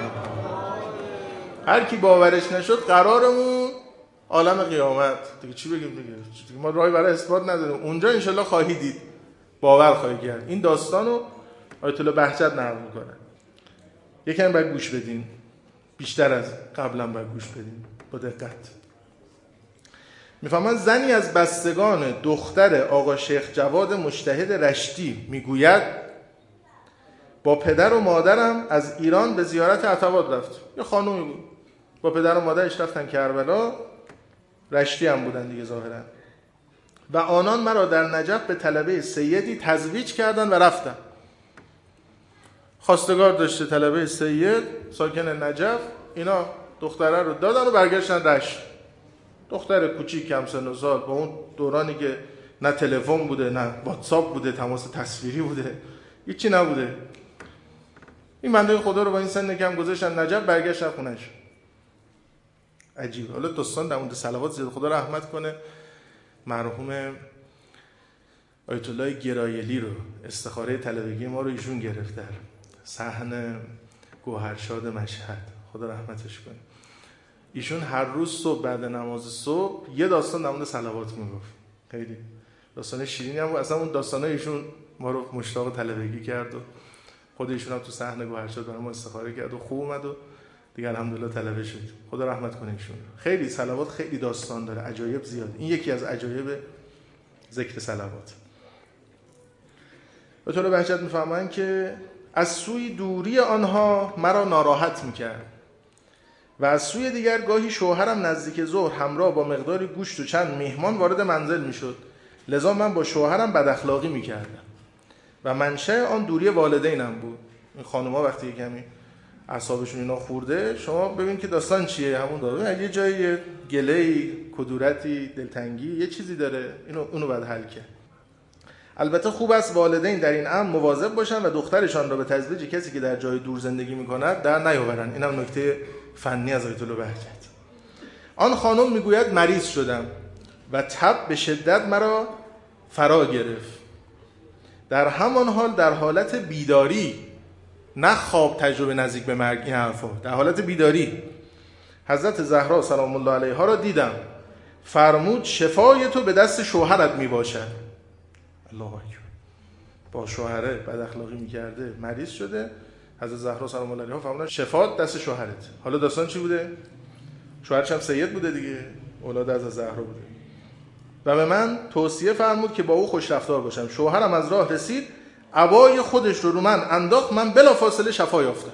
هر کی باورش نشد قرارمون عالم قیامت. دیگه چی بگیم دیگه؟ ما راهی برای اثبات نداریم. اونجا انشالله خواهی دید، باور خواهی کرد. این داستانو آیت الله بهجت نقل میکنه. یکم باید گوش بدین، بیشتر از قبلا باید گوش بدین با دقت. میفهمن زنی از بستگان دختر آقا شیخ جواد مجتهد رشتی میگوید با پدر و مادرم از ایران به زیارت عتبات رفت. یه خانومی بود با پدر و مادرش رفتن کربلا، رشتی هم بودن دیگه ظاهرا، و آنان مرا در نجف به طلبه سیدی تزویج کردن و رفتن. خواستگار داشته طلبه سید ساکن نجف، اینا دختره رو دادن و برگشتن رشت. دختر کوچیک کم سن و سال، با اون دورانی که نه تلفن بوده نه واتساپ بوده، تماس تصویری بوده، هیچی نبوده. این بنده خدا رو با این سن کم گذاشتن نجف، برگشتن خونه‌اش. عجیب. حالا دوستان در مورد صلوات زیاد خدا رحمت کنه مرحوم آیت الله گرایلی رو، استخاره طلبگی ما رو ایشون گرفته، صحن گوهرشاد مشهد، خدا رحمتش کنه. ایشون هر روز صبح بعد نماز صبح یه داستان در مورد صلوات میگفت. خیلی داستان شیرینی هم بود. اصلا اون داستانای ایشون ما رو مشتاق طلبگی کرد و خود ایشون هم تو صحن گوهرشاد برای ما استخاره کرد و خوب اومد و دیگه الحمدلله طلبه شد. خدا رحمت کنه ایشون. خیلی صلوات خیلی داستان داره، عجایب زیاد. این یکی از عجایب ذکر صلوات. به طور بهجت میفهمن که از سوی دوری آنها مرا ناراحت میکرد و از سوی دیگر گاهی شوهرم نزدیک ظهر همراه با مقداری گوشت و چند میهمان وارد منزل میشد. لذا من با شوهرم بد اخلاقی میکردم و منشأ آن دوری والدینم بود. این خانوما وقتی کمی اعصابشون اینا خورده، شما ببین که داستان چیه، همون داره یه جایی گله‌ای، کدورتی، دلتنگی، یه چیزی داره، اونو بعد حل کرد. البته خوب است والدین در این امر مواظب باشن و دخترشان را به تزویج کسی که در جای دور زندگی می‌کند در نیاورند. اینم نکته فنی از آیت الله بهجت. آن خانم میگوید مریض شدم و تب به شدت مرا فرا گرفت. در همان حال در حالت بیداری، نه خواب تجربه نزدیک به مرگ، این حرفا، در حالت بیداری حضرت زهرا سلام الله علیها را دیدم. فرمود شفای تو به دست شوهرت می باشد. الله اکبر. با شوهره بد اخلاقی میکرده، مریض شده، حضرت زهرا سلام الله علیها فرمودن شفات دست شوهرت. حالا داستان چی بوده؟ شوهرش هم سید بوده دیگه، اولاد از زهرا بوده. و به من توصیه فرمود که با او خوش رفتار باشم. شوهرم از راه رسید، عبای خودش رو من انداخت، من بلافاصله شفا یافتم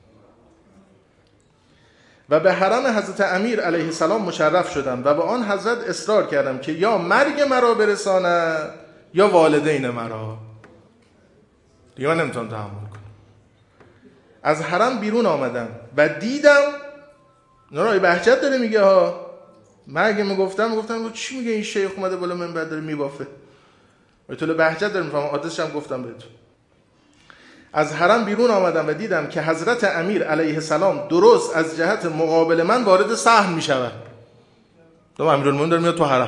و به حرم حضرت امیر علیه السلام مشرف شدم و به آن حضرت اصرار کردم که یا مرگ مرا برساند یا والدین مرا. دیگه من نمیتونم تحمل کنم. از حرم بیرون آمدم و دیدم، نورای بهجت داره میگه ها، مرگ میگفتم چی میگه این شیخ اومده بالا منبر داره میبافه. آیت الله بهجت داره میفهمم، آدرسش هم گفتم بهتون. از حرم بیرون آمدم و دیدم که حضرت امیر علیه السلام درست از جهت مقابل من وارد صحن میشود. دو امیرالمومنین داره میاد تو حرم.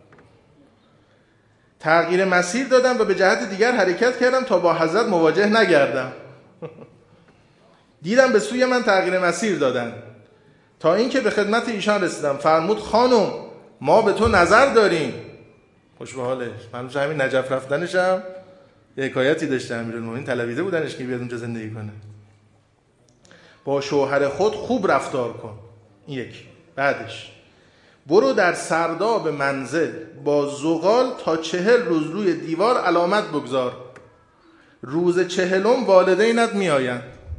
تغییر مسیر دادم و به جهت دیگر حرکت کردم تا با حضرت مواجه نگردم. دیدم به سوی من تغییر مسیر دادن تا اینکه به خدمت ایشان رسیدم. فرمود خانم ما به تو نظر داریم. خوش به حالش. من همین نجف رفتنش هم یه حکایتی داشته، امیرالمومنین طلبیده بودنش که بیاد اونجا زندگی کنه. با شوهر خود خوب رفتار کن. این یکی. بعدش برو در سرداب منزل با زغال تا 40 روز روی دیوار علامت بگذار. روز 40 والدینت میآیند.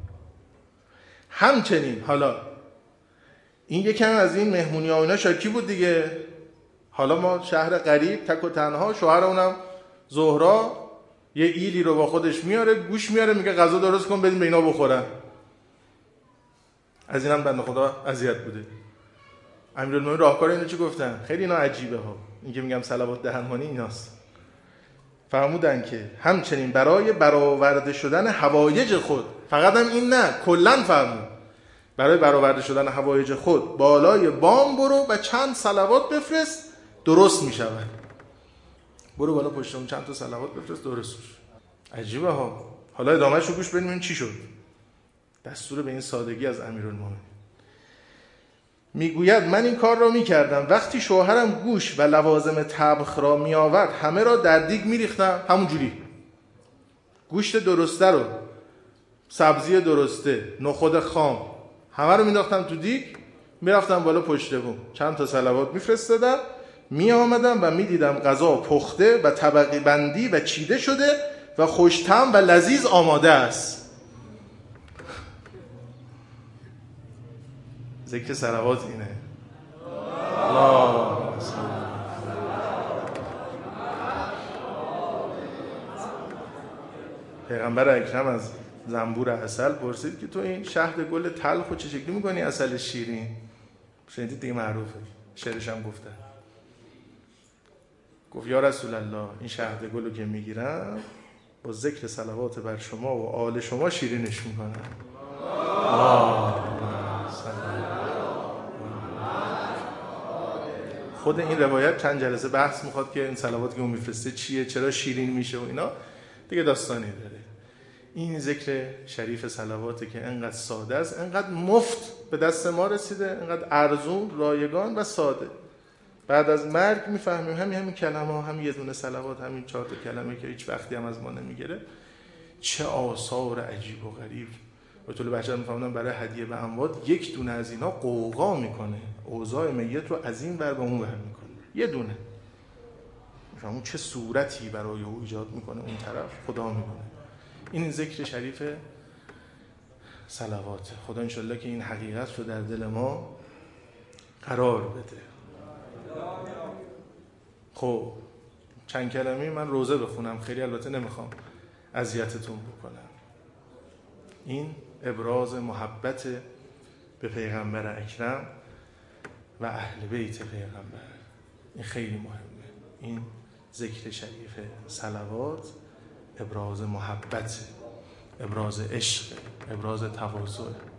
همچنین حالا این یکم از این مهمونی ها اینا شاکی بود دیگه. حالا ما شهر غریب تک و تنها، شوهر اونم زهرا یه ایلی رو با خودش میاره، گوش میاره، میگه غذا درست کن بدین به اینا بخورن. از اینم بنده خدا اذیت بوده. امیرالمومنین راهکار اینو چی گفتن؟ خیلی اینا عجیبه ها. این که میگم صلوات دهنمانی ایناست. فرمودن که همچنین برای برآورده شدن حوایج خود، فقط هم این نه، کلا فرمود برای برآورده شدن حوایج خود بالای بام برو و چند صلوات بفرست درست میشود. برو بالا پشت اون چند تا صلوات بفرست درست میشه. عجیبه ها. حالا ادامهش رو گوش بدیم این چی شد. دستور به این سادگی از امیرالمومنین. میگوید من این کار را میکردم. وقتی شوهرم گوش و لوازم طبخ را میآورد همه را در دیگ میریختم. همونجوری گوشت درسته رو، سبزی درسته، نخود خام، همه رو مینداختم تو دیگ، میرفتم بالا پشت بوم، چند تا صلوات میفرستادم، میآمدم و میدیدم غذا پخته و طبقه بندی و چیده شده و خوش‌طعم و لذیذ آماده است. ذکر صلوات اینه. الله پیغمبر اکرم از زنبور عسل پرسید که تو این شهد گل تلخ رو چه شکلی میکنی عسل شیرین؟ شنیدید دیگه، معروفه، شعرش هم گفته. گفت یا رسول الله این شهد گل رو که میگیرم با ذکر صلوات بر شما و آل شما شیرینش میکنم. خود این روایت چند جلسه بحث میخواد که این صلوات که اون میفرسته چیه، چرا شیرین میشه و اینا دیگه داستانی داره. این ذکر شریف صلواته که انقدر ساده است، انقدر مفت به دست ما رسیده، انقدر ارزون، رایگان و ساده. بعد از مرگ میفهمیم همین کلمه، همین یه دونه صلوات، همین 4 تا کلمه که هیچ وقتی هم از ما نمیگیره، چه آثار عجیب و غریب. به طول بشر میفهمونم برای هدیه به اموات یک دونه از اینا قوقا میکنه، اوضاع میت رو از این ور به اون ور میکنه. یه دونه میفهمون چه صورتی برای او ایجاد میکنه، اون طرف خدا میکنه. این ذکر شریف صلوات. خدا انشالله که این حقیقت رو در دل ما قرار بده. خب چند کلمه من روزه بخونم، خیلی البته نمیخوام اذیتتون بکنم. این ابراز محبت به پیغمبر اکرم و اهل بیت پیغمبر، این خیلی مهمه. این ذکر شریف صلوات ابراز محبت، ابراز عشق، ابراز تواضع.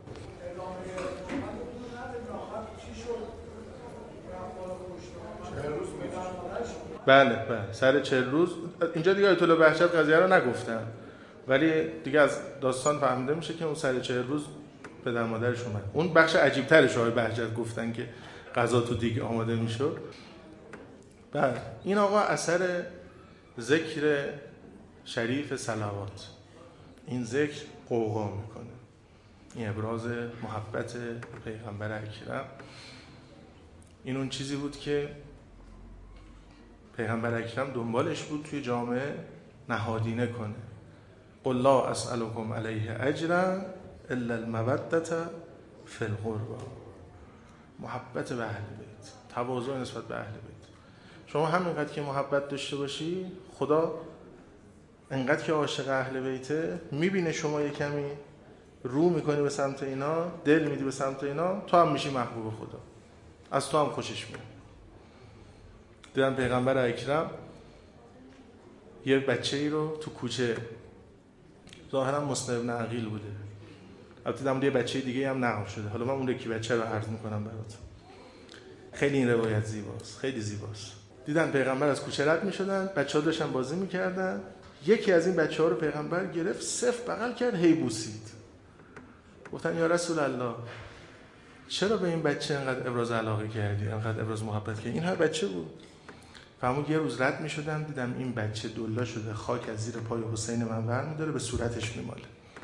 بله سر 40 روز. اینجا دیگه آیت الله بهجت قضیه رو نگفتن، ولی دیگه از داستان فهمیده میشه که اون سر 40 روز پدر مادرش اومد. اون بخش عجیب ترش آقای بهجت گفتن که غذا تو دیگه آماده میشد. بله این آقا اثر ذکر شریف صلوات، این ذکر قوقا میکنه. این ابراز محبت پیغمبر اکرم، این اون چیزی بود که پیغمبر اکرم دنبالش بود توی جامعه نهادینه کنه. قل لا اسألكم علیه اجرا الا المودة فی القربى. محبت به اهل بیت، تواضع نسبت به اهل بیت. شما همینقدر که محبت داشته باشی، خدا انقدر که عاشق اهل بیته، میبینه شما یه کمی رو میکنی به سمت اینا، دل میدی به سمت اینا، تو هم میشی محبوب خدا، از تو هم خوشش میاد. دیدن پیغمبر اکرم یه بچه ای رو تو کوچه، ظاهرا مسلم ابن عقیل بوده، البته دیدم یه بچه دیگه هم نقل شده، حالا من اون یکی بچه رو عرض میکنم براتون. خیلی این روایت زیباست، خیلی زیباست. دیدن پیغمبر از کوچه رد میشدن، بچه‌ها داشتن بازی میکردن، یکی از این بچه‌ها رو پیغمبر گرفت، صف بغل کرد، هی بوسید. گفتن یا رسول الله چرا به این بچه انقدر ابراز علاقه کردی، انقدر ابراز محبت کردی؟ این هر بچه بود. فهمون یه روز رد میشدم، دیدم این بچه دولا شده، خاک از زیر پای حسین من برمی‌داره، به صورتش میماله.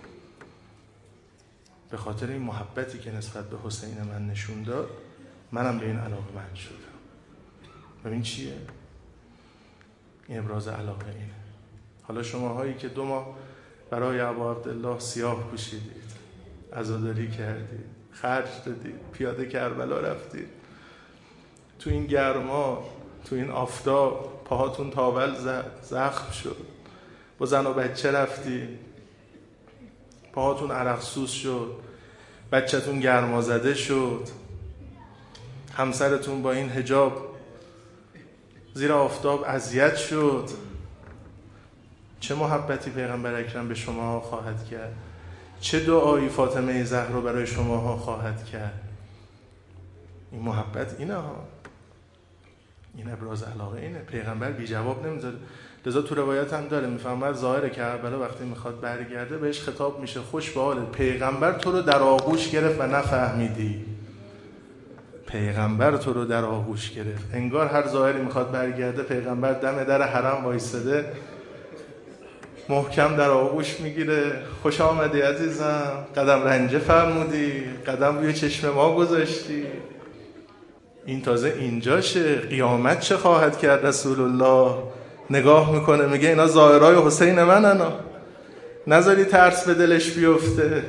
به خاطر این محبتی که نسبت به حسین من نشون داد، منم به این علاقه‌مند شدم. ببین چیه؟ این ابراز علاقه اینه. حالا شماهایی که 2 ماه برای ابا عبدالله سیاه پوشیدید، عزاداری کردید، خرج دادید، پیاده کربلا رفتید، تو این گرما، تو این آفتاب پاهاتون تاول زد، زخم شد، با زن و بچه رفتید، پاهاتون عرق سوز شد، بچه‌تون گرما زده شد، همسرتون با این حجاب زیر آفتاب اذیت شد. چه محبتی پیغمبر اکرم به شما خواهد کرد، چه دعایی فاطمه زهرا برای شما خواهد کرد. این محبت اینه ها، این ابراز علاقه اینه. پیغمبر بی جواب نمیذاره. لذا تو روایت هم داره، میفهمد ظاهر کربلا وقتی میخواد برگرده بهش خطاب میشه خوش به حالت، پیغمبر تو رو در آغوش گرفت و نفهمیدی. پیغمبر تو رو در آغوش گرفت، انگار هر ظاهری میخواد برگرده، پیغمبر دم در حرم وایساده، محکم در آغوش میگیره. خوش آمدی عزیزم، قدم رنجه فرمودی، قدم روی چشم ما گذاشتی. این تازه اینجاشه. قیامت چه خواهد کرد رسول الله؟ نگاه میکنه میگه اینا ظاهرای حسین منن، نذاری ترس به دلش بیفته،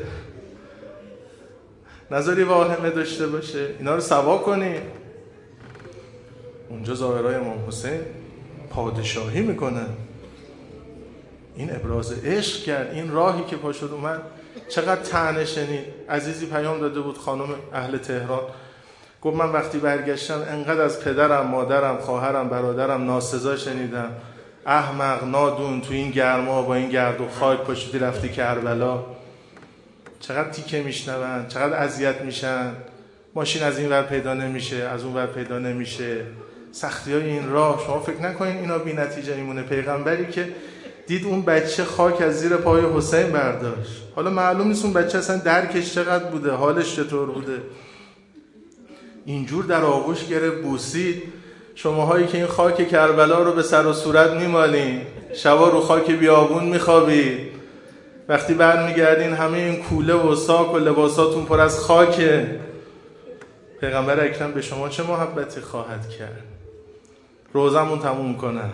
نذاری واهمه داشته باشه، اینا رو سوا کنی. اونجا ظاهرای امام حسین پادشاهی میکنه. این ابراز عشق کرد. این راهی که پاشد اومد چقدر طعنه شنید. عزیزی پیام داده بود، خانم اهل تهران، گفت من وقتی برگشتم انقدر از پدرم، مادرم، خواهرم، برادرم ناسزا شنیدم. احمق، نادون، تو این گرما با این گرد و خاک پاشدی رفتی کربلا. چقدر تیکه میشنون، چقدر اذیت میشن. ماشین از این ور پیدا نمیشه، از اون ور پیدا نمیشه. سختی های این راه، شما فکر نکنین اینا بی نتیجه میمونه. پیغمبری که دید اون بچه خاک از زیر پای حسین برداشت. حالا معلوم نیست اون بچه اصلا درکش چقدر بوده، حالش چطور بوده. اینجور در آغوش گرفت، بوسید. شماهایی که این خاک کربلا رو به سر و صورت میمالین، شبا رو خاک بیابون میخوابید، وقتی برمیگردین همه این کوله و ساک و لباساتون پر از خاکه. پیغمبر اکرم به شما چه محبتی خواهد کرد؟ روزمون تموم کنه.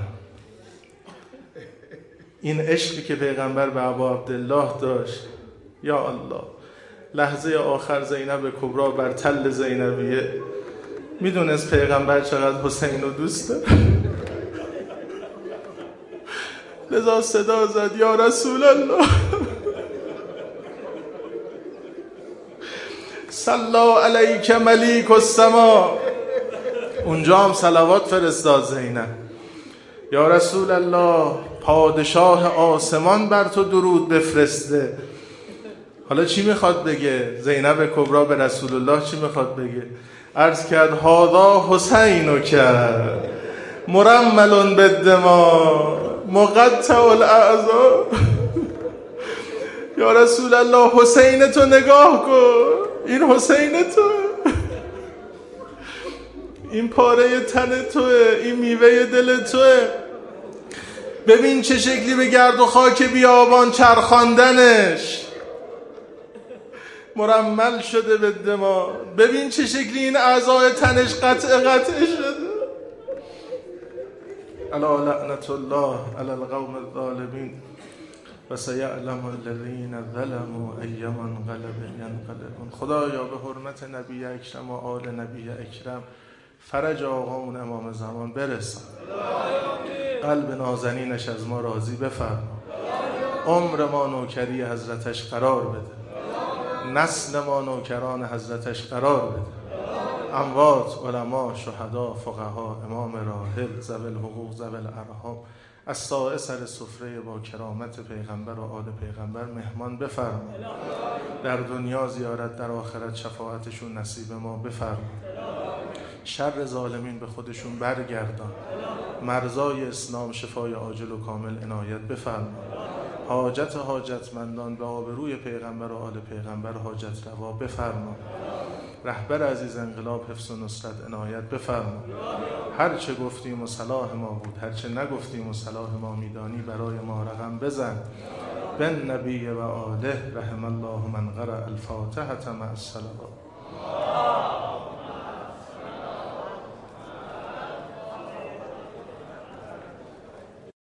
این عشقی که پیغمبر به ابا عبدالله داشت، یا الله، لحظه آخر زینب کبرا بر تل زینبیه میدونست پیغمبر چقدر حسین رو دوست داره، لذا صدا زد یا رسول الله صلی علیک ملیک السما. اونجا هم صلوات فرستاد زینب. یا رسول الله پادشاه آسمان بر تو درود بفرسته. حالا چی میخواد بگه؟ زینب کبرا به رسول الله چی میخواد بگه؟ عرض کرد هذا حسین کرد مرمل بالدماء مقطع الاعضاء. یا رسول الله حسین تو نگاه کن، این حسین تو، این پاره تن توه، این میوه دل توه. ببین چه شکلی به گرد و خاک بیابان چرخاندنش، مرمل شده به دما. ببین چه شکلی این اعضای تنش قطع شده. الا لعنت الله علی القوم الظالمین و سیعلم الذین ظلموا ای منقلب ینقلبون. خدایا به حرمت نبی اکرم و آل نبی اکرم فرج آقامون امام زمان برسان. قلب نازنینش از ما راضی بفرما. عمر ما نوکری حضرتش قرار بده. نسل ما نوکران حضرتش قرار بده. اموات، علما، شهدا، فقها، امام راحل، ذوی الحقوق، ذوی الارحام، از سایه سر سفره با کرامت پیغمبر و آل پیغمبر مهمان بفرما. در دنیا زیارت، در آخرت شفاعتشون نصیب ما بفرما. شر ظالمین به خودشون برگردان. مرزای اسلام شفای عاجل و کامل عنایت بفرما. حاجتمندان به آبروی پیغمبر و آل پیغمبر حاجت روا بفرما. رهبر عزیز انقلاب حفظ و نصرت عنایت بفرما. هر چه گفتیم و صلاح ما بود، هر چه نگفتیم و صلاح ما میدانی برای ما رقم بزن. بن نبی و آله رحم الله من قرأ الفاتحة مع الصلوات.